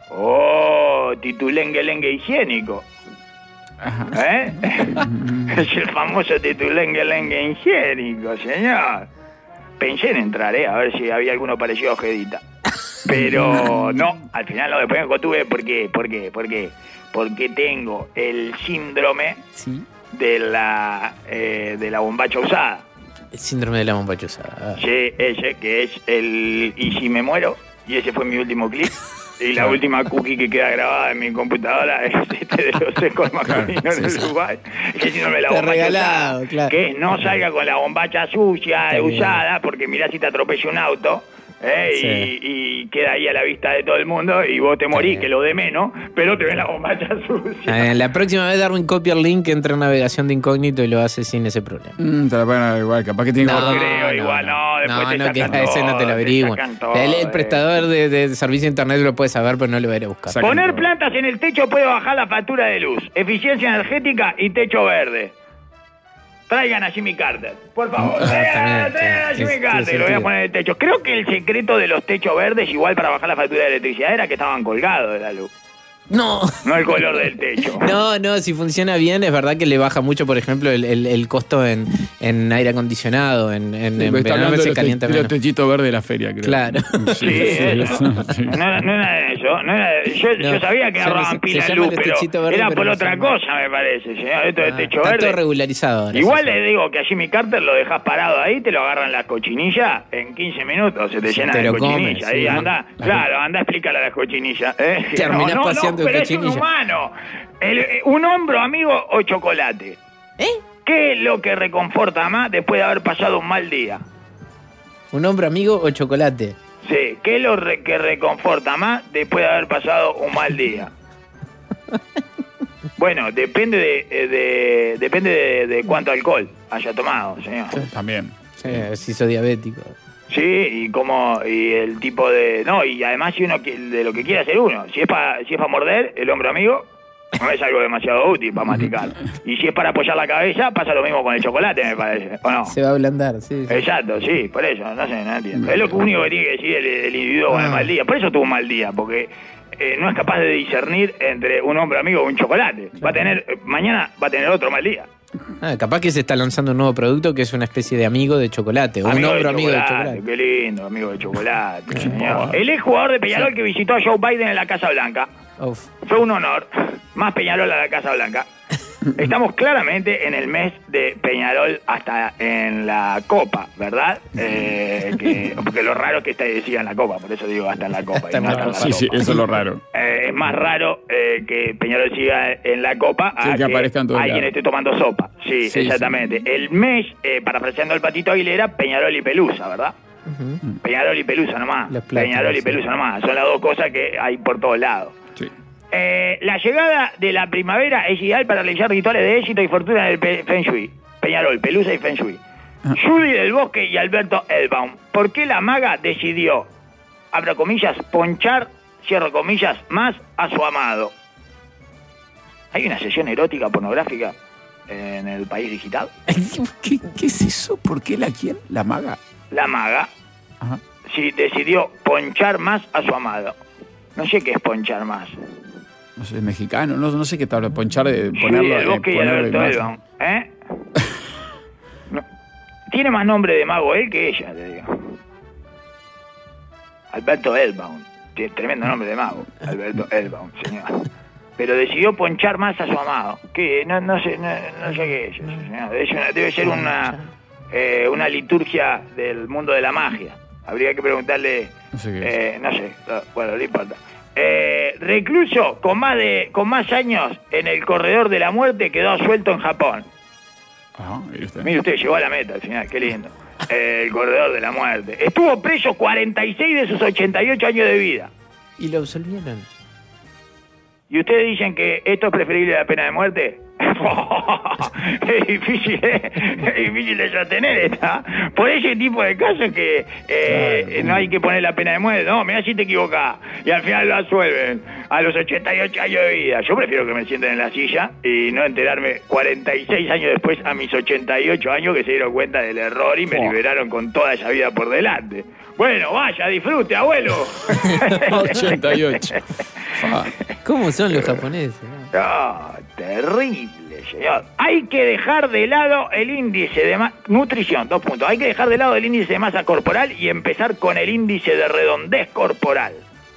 S3: oh titulengue lengue higiénico. ¿Eh? Es el famoso titulengue lengue higiénico, señor. Pensé en entrar, ¿eh? A ver si había alguno parecido a Ojedita. Pero no, al final no, después me contuve. ¿Por qué? ¿Por qué? ¿Por qué? Porque tengo el síndrome ¿Sí? de la eh, de la bombacha usada.
S4: El síndrome de la bombacha usada.
S3: Sí, ese que es el y si me muero, y ese fue mi último clip. Y la última cookie que queda grabada en mi computadora es este de los escorts masculinos claro, en sí, Uruguay. Sí. Que si no me la bombacha
S4: regalado,
S3: usada,
S4: claro.
S3: que no salga con la bombacha sucia, Está usada, bien. Porque mirá si te atropella un auto. ¿Eh? Sí. Y, y queda ahí a la vista de todo el mundo y vos te morís, sí. que lo de menos, pero te ven la bombacha sucia.
S4: Eh, la próxima vez Darwin copia el link, entra en navegación de incógnito y lo hace sin ese problema.
S2: Mm, te la pagan igual, capaz que tiene
S3: no,
S2: que
S3: guardar. creo, no, igual no, no después
S4: no,
S3: te
S4: no,
S3: sacan
S4: que
S3: todo,
S4: ese no te lo averiguan. El, el prestador de, de servicio de internet lo puede saber, pero no lo va a ir a buscar.
S3: Sacan Poner todo. Plantas en el techo puede bajar la factura de luz, eficiencia energética y techo verde. Traigan a Jimmy Carter, por favor. Ah, traigan, traigan a Jimmy Carter, lo voy a poner en el techo. Creo que el secreto de los techos verdes, igual para bajar la factura de electricidad, era que estaban colgados de la luz.
S4: No.
S3: No el color del techo.
S4: No, no, si funciona bien, es verdad que le baja mucho, por ejemplo, el, el, el costo en, en aire acondicionado, en, en,
S2: sí,
S4: en verano se calienta
S2: menos. Los techitos verdes de la feria, creo.
S4: Claro.
S3: Sí, sí, eso. Sí. No, era, no era de eso. No era de, yo, no, yo sabía que agarraban pila de luz, pero verde, era por pero otra cosa, me parece, señor. Esto ah, de techo
S4: está
S3: verde.
S4: Todo regularizado ahora.
S3: Igual le digo que a Jimmy Carter lo dejas parado ahí, te lo agarran las cochinillas, en quince minutos se te llena de cochinillas. Ahí sí, anda, no, claro, anda a explicarle a las cochinillas. ¿Eh?
S4: Terminás no, no, paseando
S3: no,
S4: de cochinillas.
S3: El, un hombro amigo o chocolate.
S4: ¿Eh?
S3: ¿Qué es lo que reconforta más después de haber pasado un mal día?
S4: ¿Un hombro amigo o chocolate?
S3: Sí, ¿qué es lo re, que reconforta más después de haber pasado un mal día? Bueno, depende de, de depende de, de cuánto alcohol haya tomado, señor.
S2: Sí, también.
S4: Sí, si sos diabético.
S3: Sí, y como y el tipo de no y además si uno de lo que quiere hacer uno, si es para si es para morder el hombro amigo no es algo demasiado útil para masticar y si es para apoyar la cabeza pasa lo mismo con el chocolate me parece o no
S4: se va a ablandar sí, sí.
S3: Exacto sí por eso no sé no entiendo es lo único que tiene que decir el, el individuo con el mal día por eso tuvo un mal día porque eh, no es capaz de discernir entre un hombro amigo y un chocolate va a tener mañana va a tener otro mal día.
S4: Ah, capaz que se está lanzando un nuevo producto que es una especie de amigo de chocolate. O
S3: amigo
S4: un hombro
S3: de
S4: amigo de chocolate.
S3: Qué lindo, amigo de chocolate. Señor. El ex jugador de Peñarol que visitó a Joe Biden en la Casa Blanca. Uf. Fue un honor. Más Peñarol a la Casa Blanca. Estamos claramente en el mes de Peñarol hasta en la Copa, ¿verdad? Eh, que, porque lo raro es que está siga en la Copa, por eso digo hasta en la Copa.
S4: Hasta
S3: y no hasta en la
S2: Sí, sí,
S3: Copa.
S2: eso es lo raro.
S3: Eh, es más raro eh, que Peñarol siga en la Copa
S2: Sí,
S3: a
S2: que
S3: que,
S2: aparezca en todos
S3: alguien
S2: lados.
S3: esté tomando sopa. Sí,
S2: Sí,
S3: exactamente. El mes, eh, parafraseando al Patito Aguilera, Peñarol y Pelusa, ¿verdad?
S4: Ujú.
S3: Peñarol y Pelusa nomás.
S4: Los plátanos,
S3: Peñarol y
S4: sí.
S3: Pelusa nomás. Son las dos cosas que hay por todos lados.
S2: Sí.
S3: Eh, la llegada de la primavera es ideal para realizar rituales de éxito y fortuna en el pe- Feng Shui. Peñarol, Pelusa y Feng Shui. Judy del Bosque y Alberto Elbaum. ¿Por qué la maga decidió, abro comillas, ponchar, cierro comillas, más a su amado? ¿Hay una sesión erótica pornográfica en el país digital?
S2: ¿Qué, qué es eso? ¿Por qué la quién? ¿La maga?
S3: La maga
S2: Ajá.
S3: sí, decidió ponchar más a su amado. No sé qué es ponchar más.
S2: No sé, mexicano, no, no sé qué tal, ponchar de
S3: Judy
S2: ponerlo.
S3: del
S2: eh,
S3: Bosque y
S2: ponerle
S3: Alberto
S2: más.
S3: Elbaum. ¿Eh? No. Tiene más nombre de mago él que ella, te digo. Alberto Elbaum. Tiene tremendo nombre de mago. Alberto Elbaum, señor. Pero decidió ponchar más a su amado. Que no, no sé, no, no sé qué es eso, señor. Es una- debe ser una, eh, una liturgia del mundo de la magia. Habría que preguntarle.
S2: No sé qué es.
S3: Eh, no sé, no, bueno, no importa. Eh, recluso con más de con más años en el corredor de la muerte quedó suelto en Japón.
S2: Ajá, mire usted.
S3: Mire usted, llegó a la meta al final, qué lindo. Eh, el corredor de la muerte. Estuvo preso cuarenta y seis de sus ochenta y ocho años de vida.
S4: Y lo absolvieron.
S3: ¿Y ustedes dicen que esto es preferible a la pena de muerte? Es difícil, ¿eh? Es difícil de sostener esta. Por ese tipo de casos que eh,
S2: Claro.
S3: no hay que poner la pena de muerte. No, mirá si te equivocás. Y al final lo absuelven a los ochenta y ocho años de vida. Yo prefiero que me sienten en la silla y no enterarme cuarenta y seis años después a mis ochenta y ocho años que se dieron cuenta del error y me
S2: Oh.
S3: liberaron con toda esa vida por delante. Bueno, vaya, disfrute, abuelo.
S2: ochenta y ocho. Fa.
S4: ¿Cómo son los japoneses? no?
S3: No, terrible, señor. Hay que dejar de lado el índice de ma- nutrición, dos puntos. Hay que dejar de lado el índice de masa corporal y empezar con el índice de redondez corporal.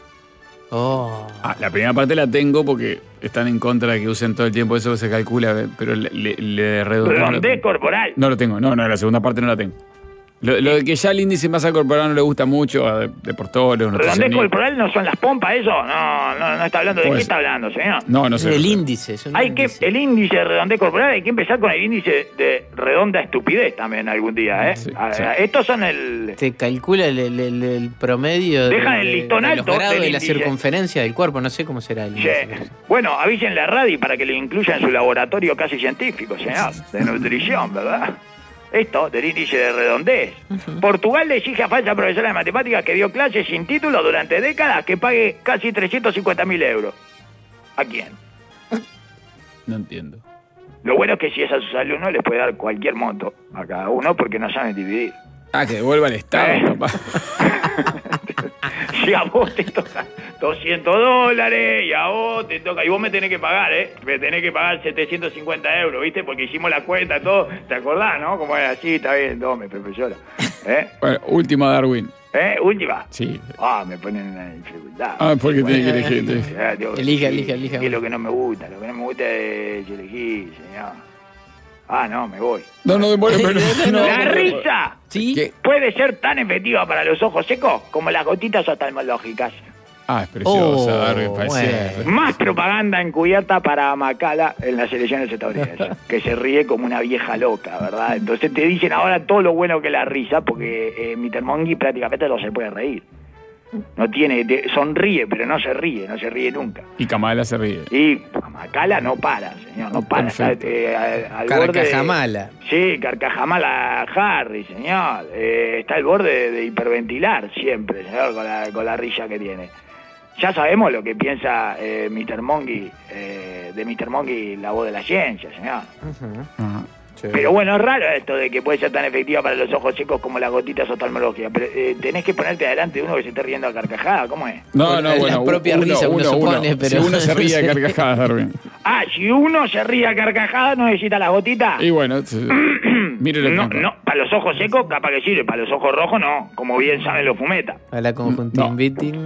S4: Oh.
S2: Ah, la primera parte la tengo porque están en contra de que usen todo el tiempo eso que se calcula, pero le, le, le redondeo no lo
S3: Redondez
S2: tengo.
S3: corporal.
S2: No lo tengo, no, no, la segunda parte no la tengo. Lo, lo de que ya el índice de masa corporal no le gusta mucho a de- deportores,
S3: Redondez
S2: nutricionistas.
S3: corporal no son las pompas, eso. No, no, no está hablando. ¿De
S2: Pues-
S3: qué está hablando, señor?
S2: No, no sé.
S4: El índice. Es un
S3: Hay que,
S4: índice.
S3: el índice de redondez corporal hay que empezar con el índice de redonda estupidez también algún día, ¿eh?
S2: Sí,
S3: Ah,
S2: sí.
S3: Estos son el...
S4: Te calcula el, el- el- el promedio de,
S3: Dejan el
S4: de-
S3: listón
S4: de los
S3: alto
S4: grados
S3: del
S4: de la
S3: índice.
S4: circunferencia del cuerpo. No sé cómo será el
S3: Sí.
S4: índice.
S3: Bueno, avísenle a Radi para que lo incluya en su laboratorio casi científico, señor, de nutrición, ¿verdad? Esto, del índice de redondez. Portugal le exige a falsa profesora de matemáticas que dio clases sin título durante décadas que pague casi trescientos cincuenta mil euros. ¿A quién?
S2: No entiendo.
S3: Lo bueno es que si es a sus alumnos les puede dar cualquier monto a cada uno porque no saben dividir.
S2: Ah, que devuelva al Estado,
S3: Eh.
S2: papá.
S3: Si a vos te toca doscientos dólares y a vos te toca... Y vos me tenés que pagar, ¿eh? Me tenés que pagar setecientos cincuenta euros, ¿viste? Porque hicimos la cuenta, todo. ¿Te acordás, no? Como era así, está bien, tome, profesora. ¿Eh?
S2: Bueno, última, Darwin.
S3: ¿Eh? Última.
S2: Sí.
S3: Ah, me ponen en una dificultad.
S2: Ah, porque tiene que elegir.
S3: Sí,
S2: entonces.
S3: ah, tengo que
S4: Elija,
S3: elegir.
S4: elija, elija
S3: ¿Qué es
S4: uno.
S3: lo que no me gusta? Lo que no me gusta es elegir, señor. Ah, no, me voy.
S2: No, no demore, pero no.
S3: ¡La risa!
S4: ¿Sí?
S2: ¿Qué?
S3: Puede ser tan efectiva para los ojos secos como las gotitas oftalmológicas.
S2: Ah, es preciosa,
S4: Oh,
S2: Darwin, parecía.
S4: bueno.
S3: Más propaganda encubierta para Macala en las elecciones estadounidenses, que se ríe como una vieja loca, ¿verdad? Entonces te dicen ahora todo lo bueno que es la risa, porque eh, mister Mongi prácticamente no se puede reír. No tiene, te- sonríe, pero no se ríe, no se ríe nunca.
S2: Y Kamala se ríe.
S3: Y Macala no para, señor, no para. Está,
S2: Perfecto.
S3: eh, al, al borde de-
S4: Carcajamala.
S3: Sí, carcajamala Harry, señor. Eh, está al borde de, de hiperventilar siempre, señor, con la, con la risa que tiene. Ya sabemos lo que piensa eh, mister Mongi, eh, de mister Mongi, la voz de la ciencia, señor.
S2: Ajá.
S3: Pero bueno, es raro esto de que puede ser tan efectiva para los ojos secos como las gotitas oftalmológicas. Pero eh, tenés que ponerte adelante de uno que se esté riendo a carcajada, ¿cómo es?
S2: No, no,
S4: La
S2: bueno.
S4: propia
S2: uno,
S4: risa uno
S2: uno,
S4: supone,
S2: uno.
S4: pero-
S2: Si uno se ríe a carcajadas, Darwin.
S3: Ah, si uno se ríe a carcajada, ¿no necesita las gotitas?
S2: Y bueno, se- mire el
S3: No,
S2: tiempo.
S3: no, para los ojos secos capaz que sirve, para los ojos rojos no, como bien saben los fumetas.
S4: A la conjuntivitis.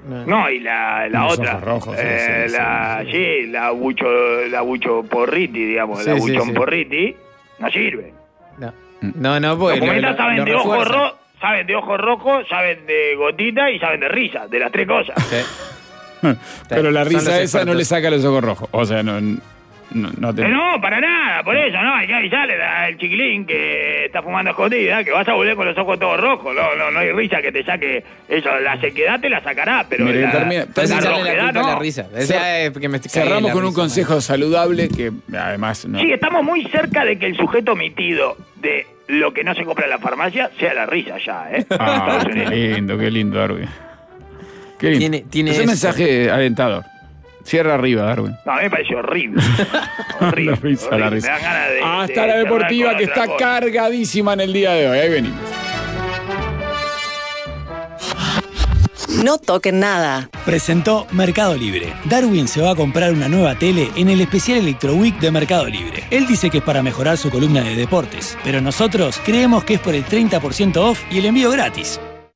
S3: No, y la, la
S2: Los
S3: otra.
S2: ojos rojos, sí,
S3: eh,
S2: sí,
S3: la,
S2: sí,
S3: sí,
S2: sí.
S3: la bucho, la bucho porriti, digamos,
S4: Sí,
S3: la
S4: sí,
S3: buchón
S4: sí.
S3: porriti, no sirve.
S4: No, no, no porque
S3: Los
S4: lo-
S3: cometas
S4: lo-
S3: saben
S4: lo
S3: de ojo
S4: refuerza.
S3: rojo, saben de ojo rojo, saben de gotita y saben de risa, de las tres cosas.
S4: Sí.
S2: Pero la
S4: Son
S2: risa
S4: los
S2: esa no
S4: expertos.
S2: le saca los ojos rojos. O sea, no, no, no te...
S3: Eh, no, para nada, por eso, no, hay que avisarle al chiquilín que está fumando escondida, que vas a volver con los ojos todos rojos, no, no, no hay risa que te saque eso, la sequedad te la sacará, pero
S2: Mire,
S3: la,
S2: termina-
S4: Entonces
S3: la
S4: echarle la
S3: rojedad
S4: culpa a
S3: no.
S4: la risa. Esa es que me cae
S2: Cerramos
S4: la
S2: con un
S4: risa,
S2: consejo saludable que además... No.
S3: Sí, estamos muy cerca de que el sujeto omitido de lo que no se compra en la farmacia sea la risa ya, ¿eh?
S2: Ah,
S3: Estados
S2: qué
S3: Unidos.
S2: lindo, qué lindo, Darwin. Qué lindo.
S4: Tiene- tiene
S2: es un
S4: eso.
S2: mensaje alentador. Cierra arriba, Darwin.
S3: No, a mí me pareció horrible. horrible.
S2: La risa,
S3: horrible.
S2: la risa.
S3: Me dan ganas de-
S2: Hasta
S3: de
S2: la
S3: cerrar
S2: deportiva
S3: con
S2: que
S3: otra
S2: está
S3: cosa.
S2: cargadísima en el día de hoy. Ahí venimos.
S5: No toquen nada.
S6: Presentó Mercado Libre. Darwin se va a comprar una nueva tele en el especial Electro Week de Mercado Libre. Él dice que es para mejorar su columna de deportes, pero nosotros creemos que es por el treinta por ciento off y el envío gratis.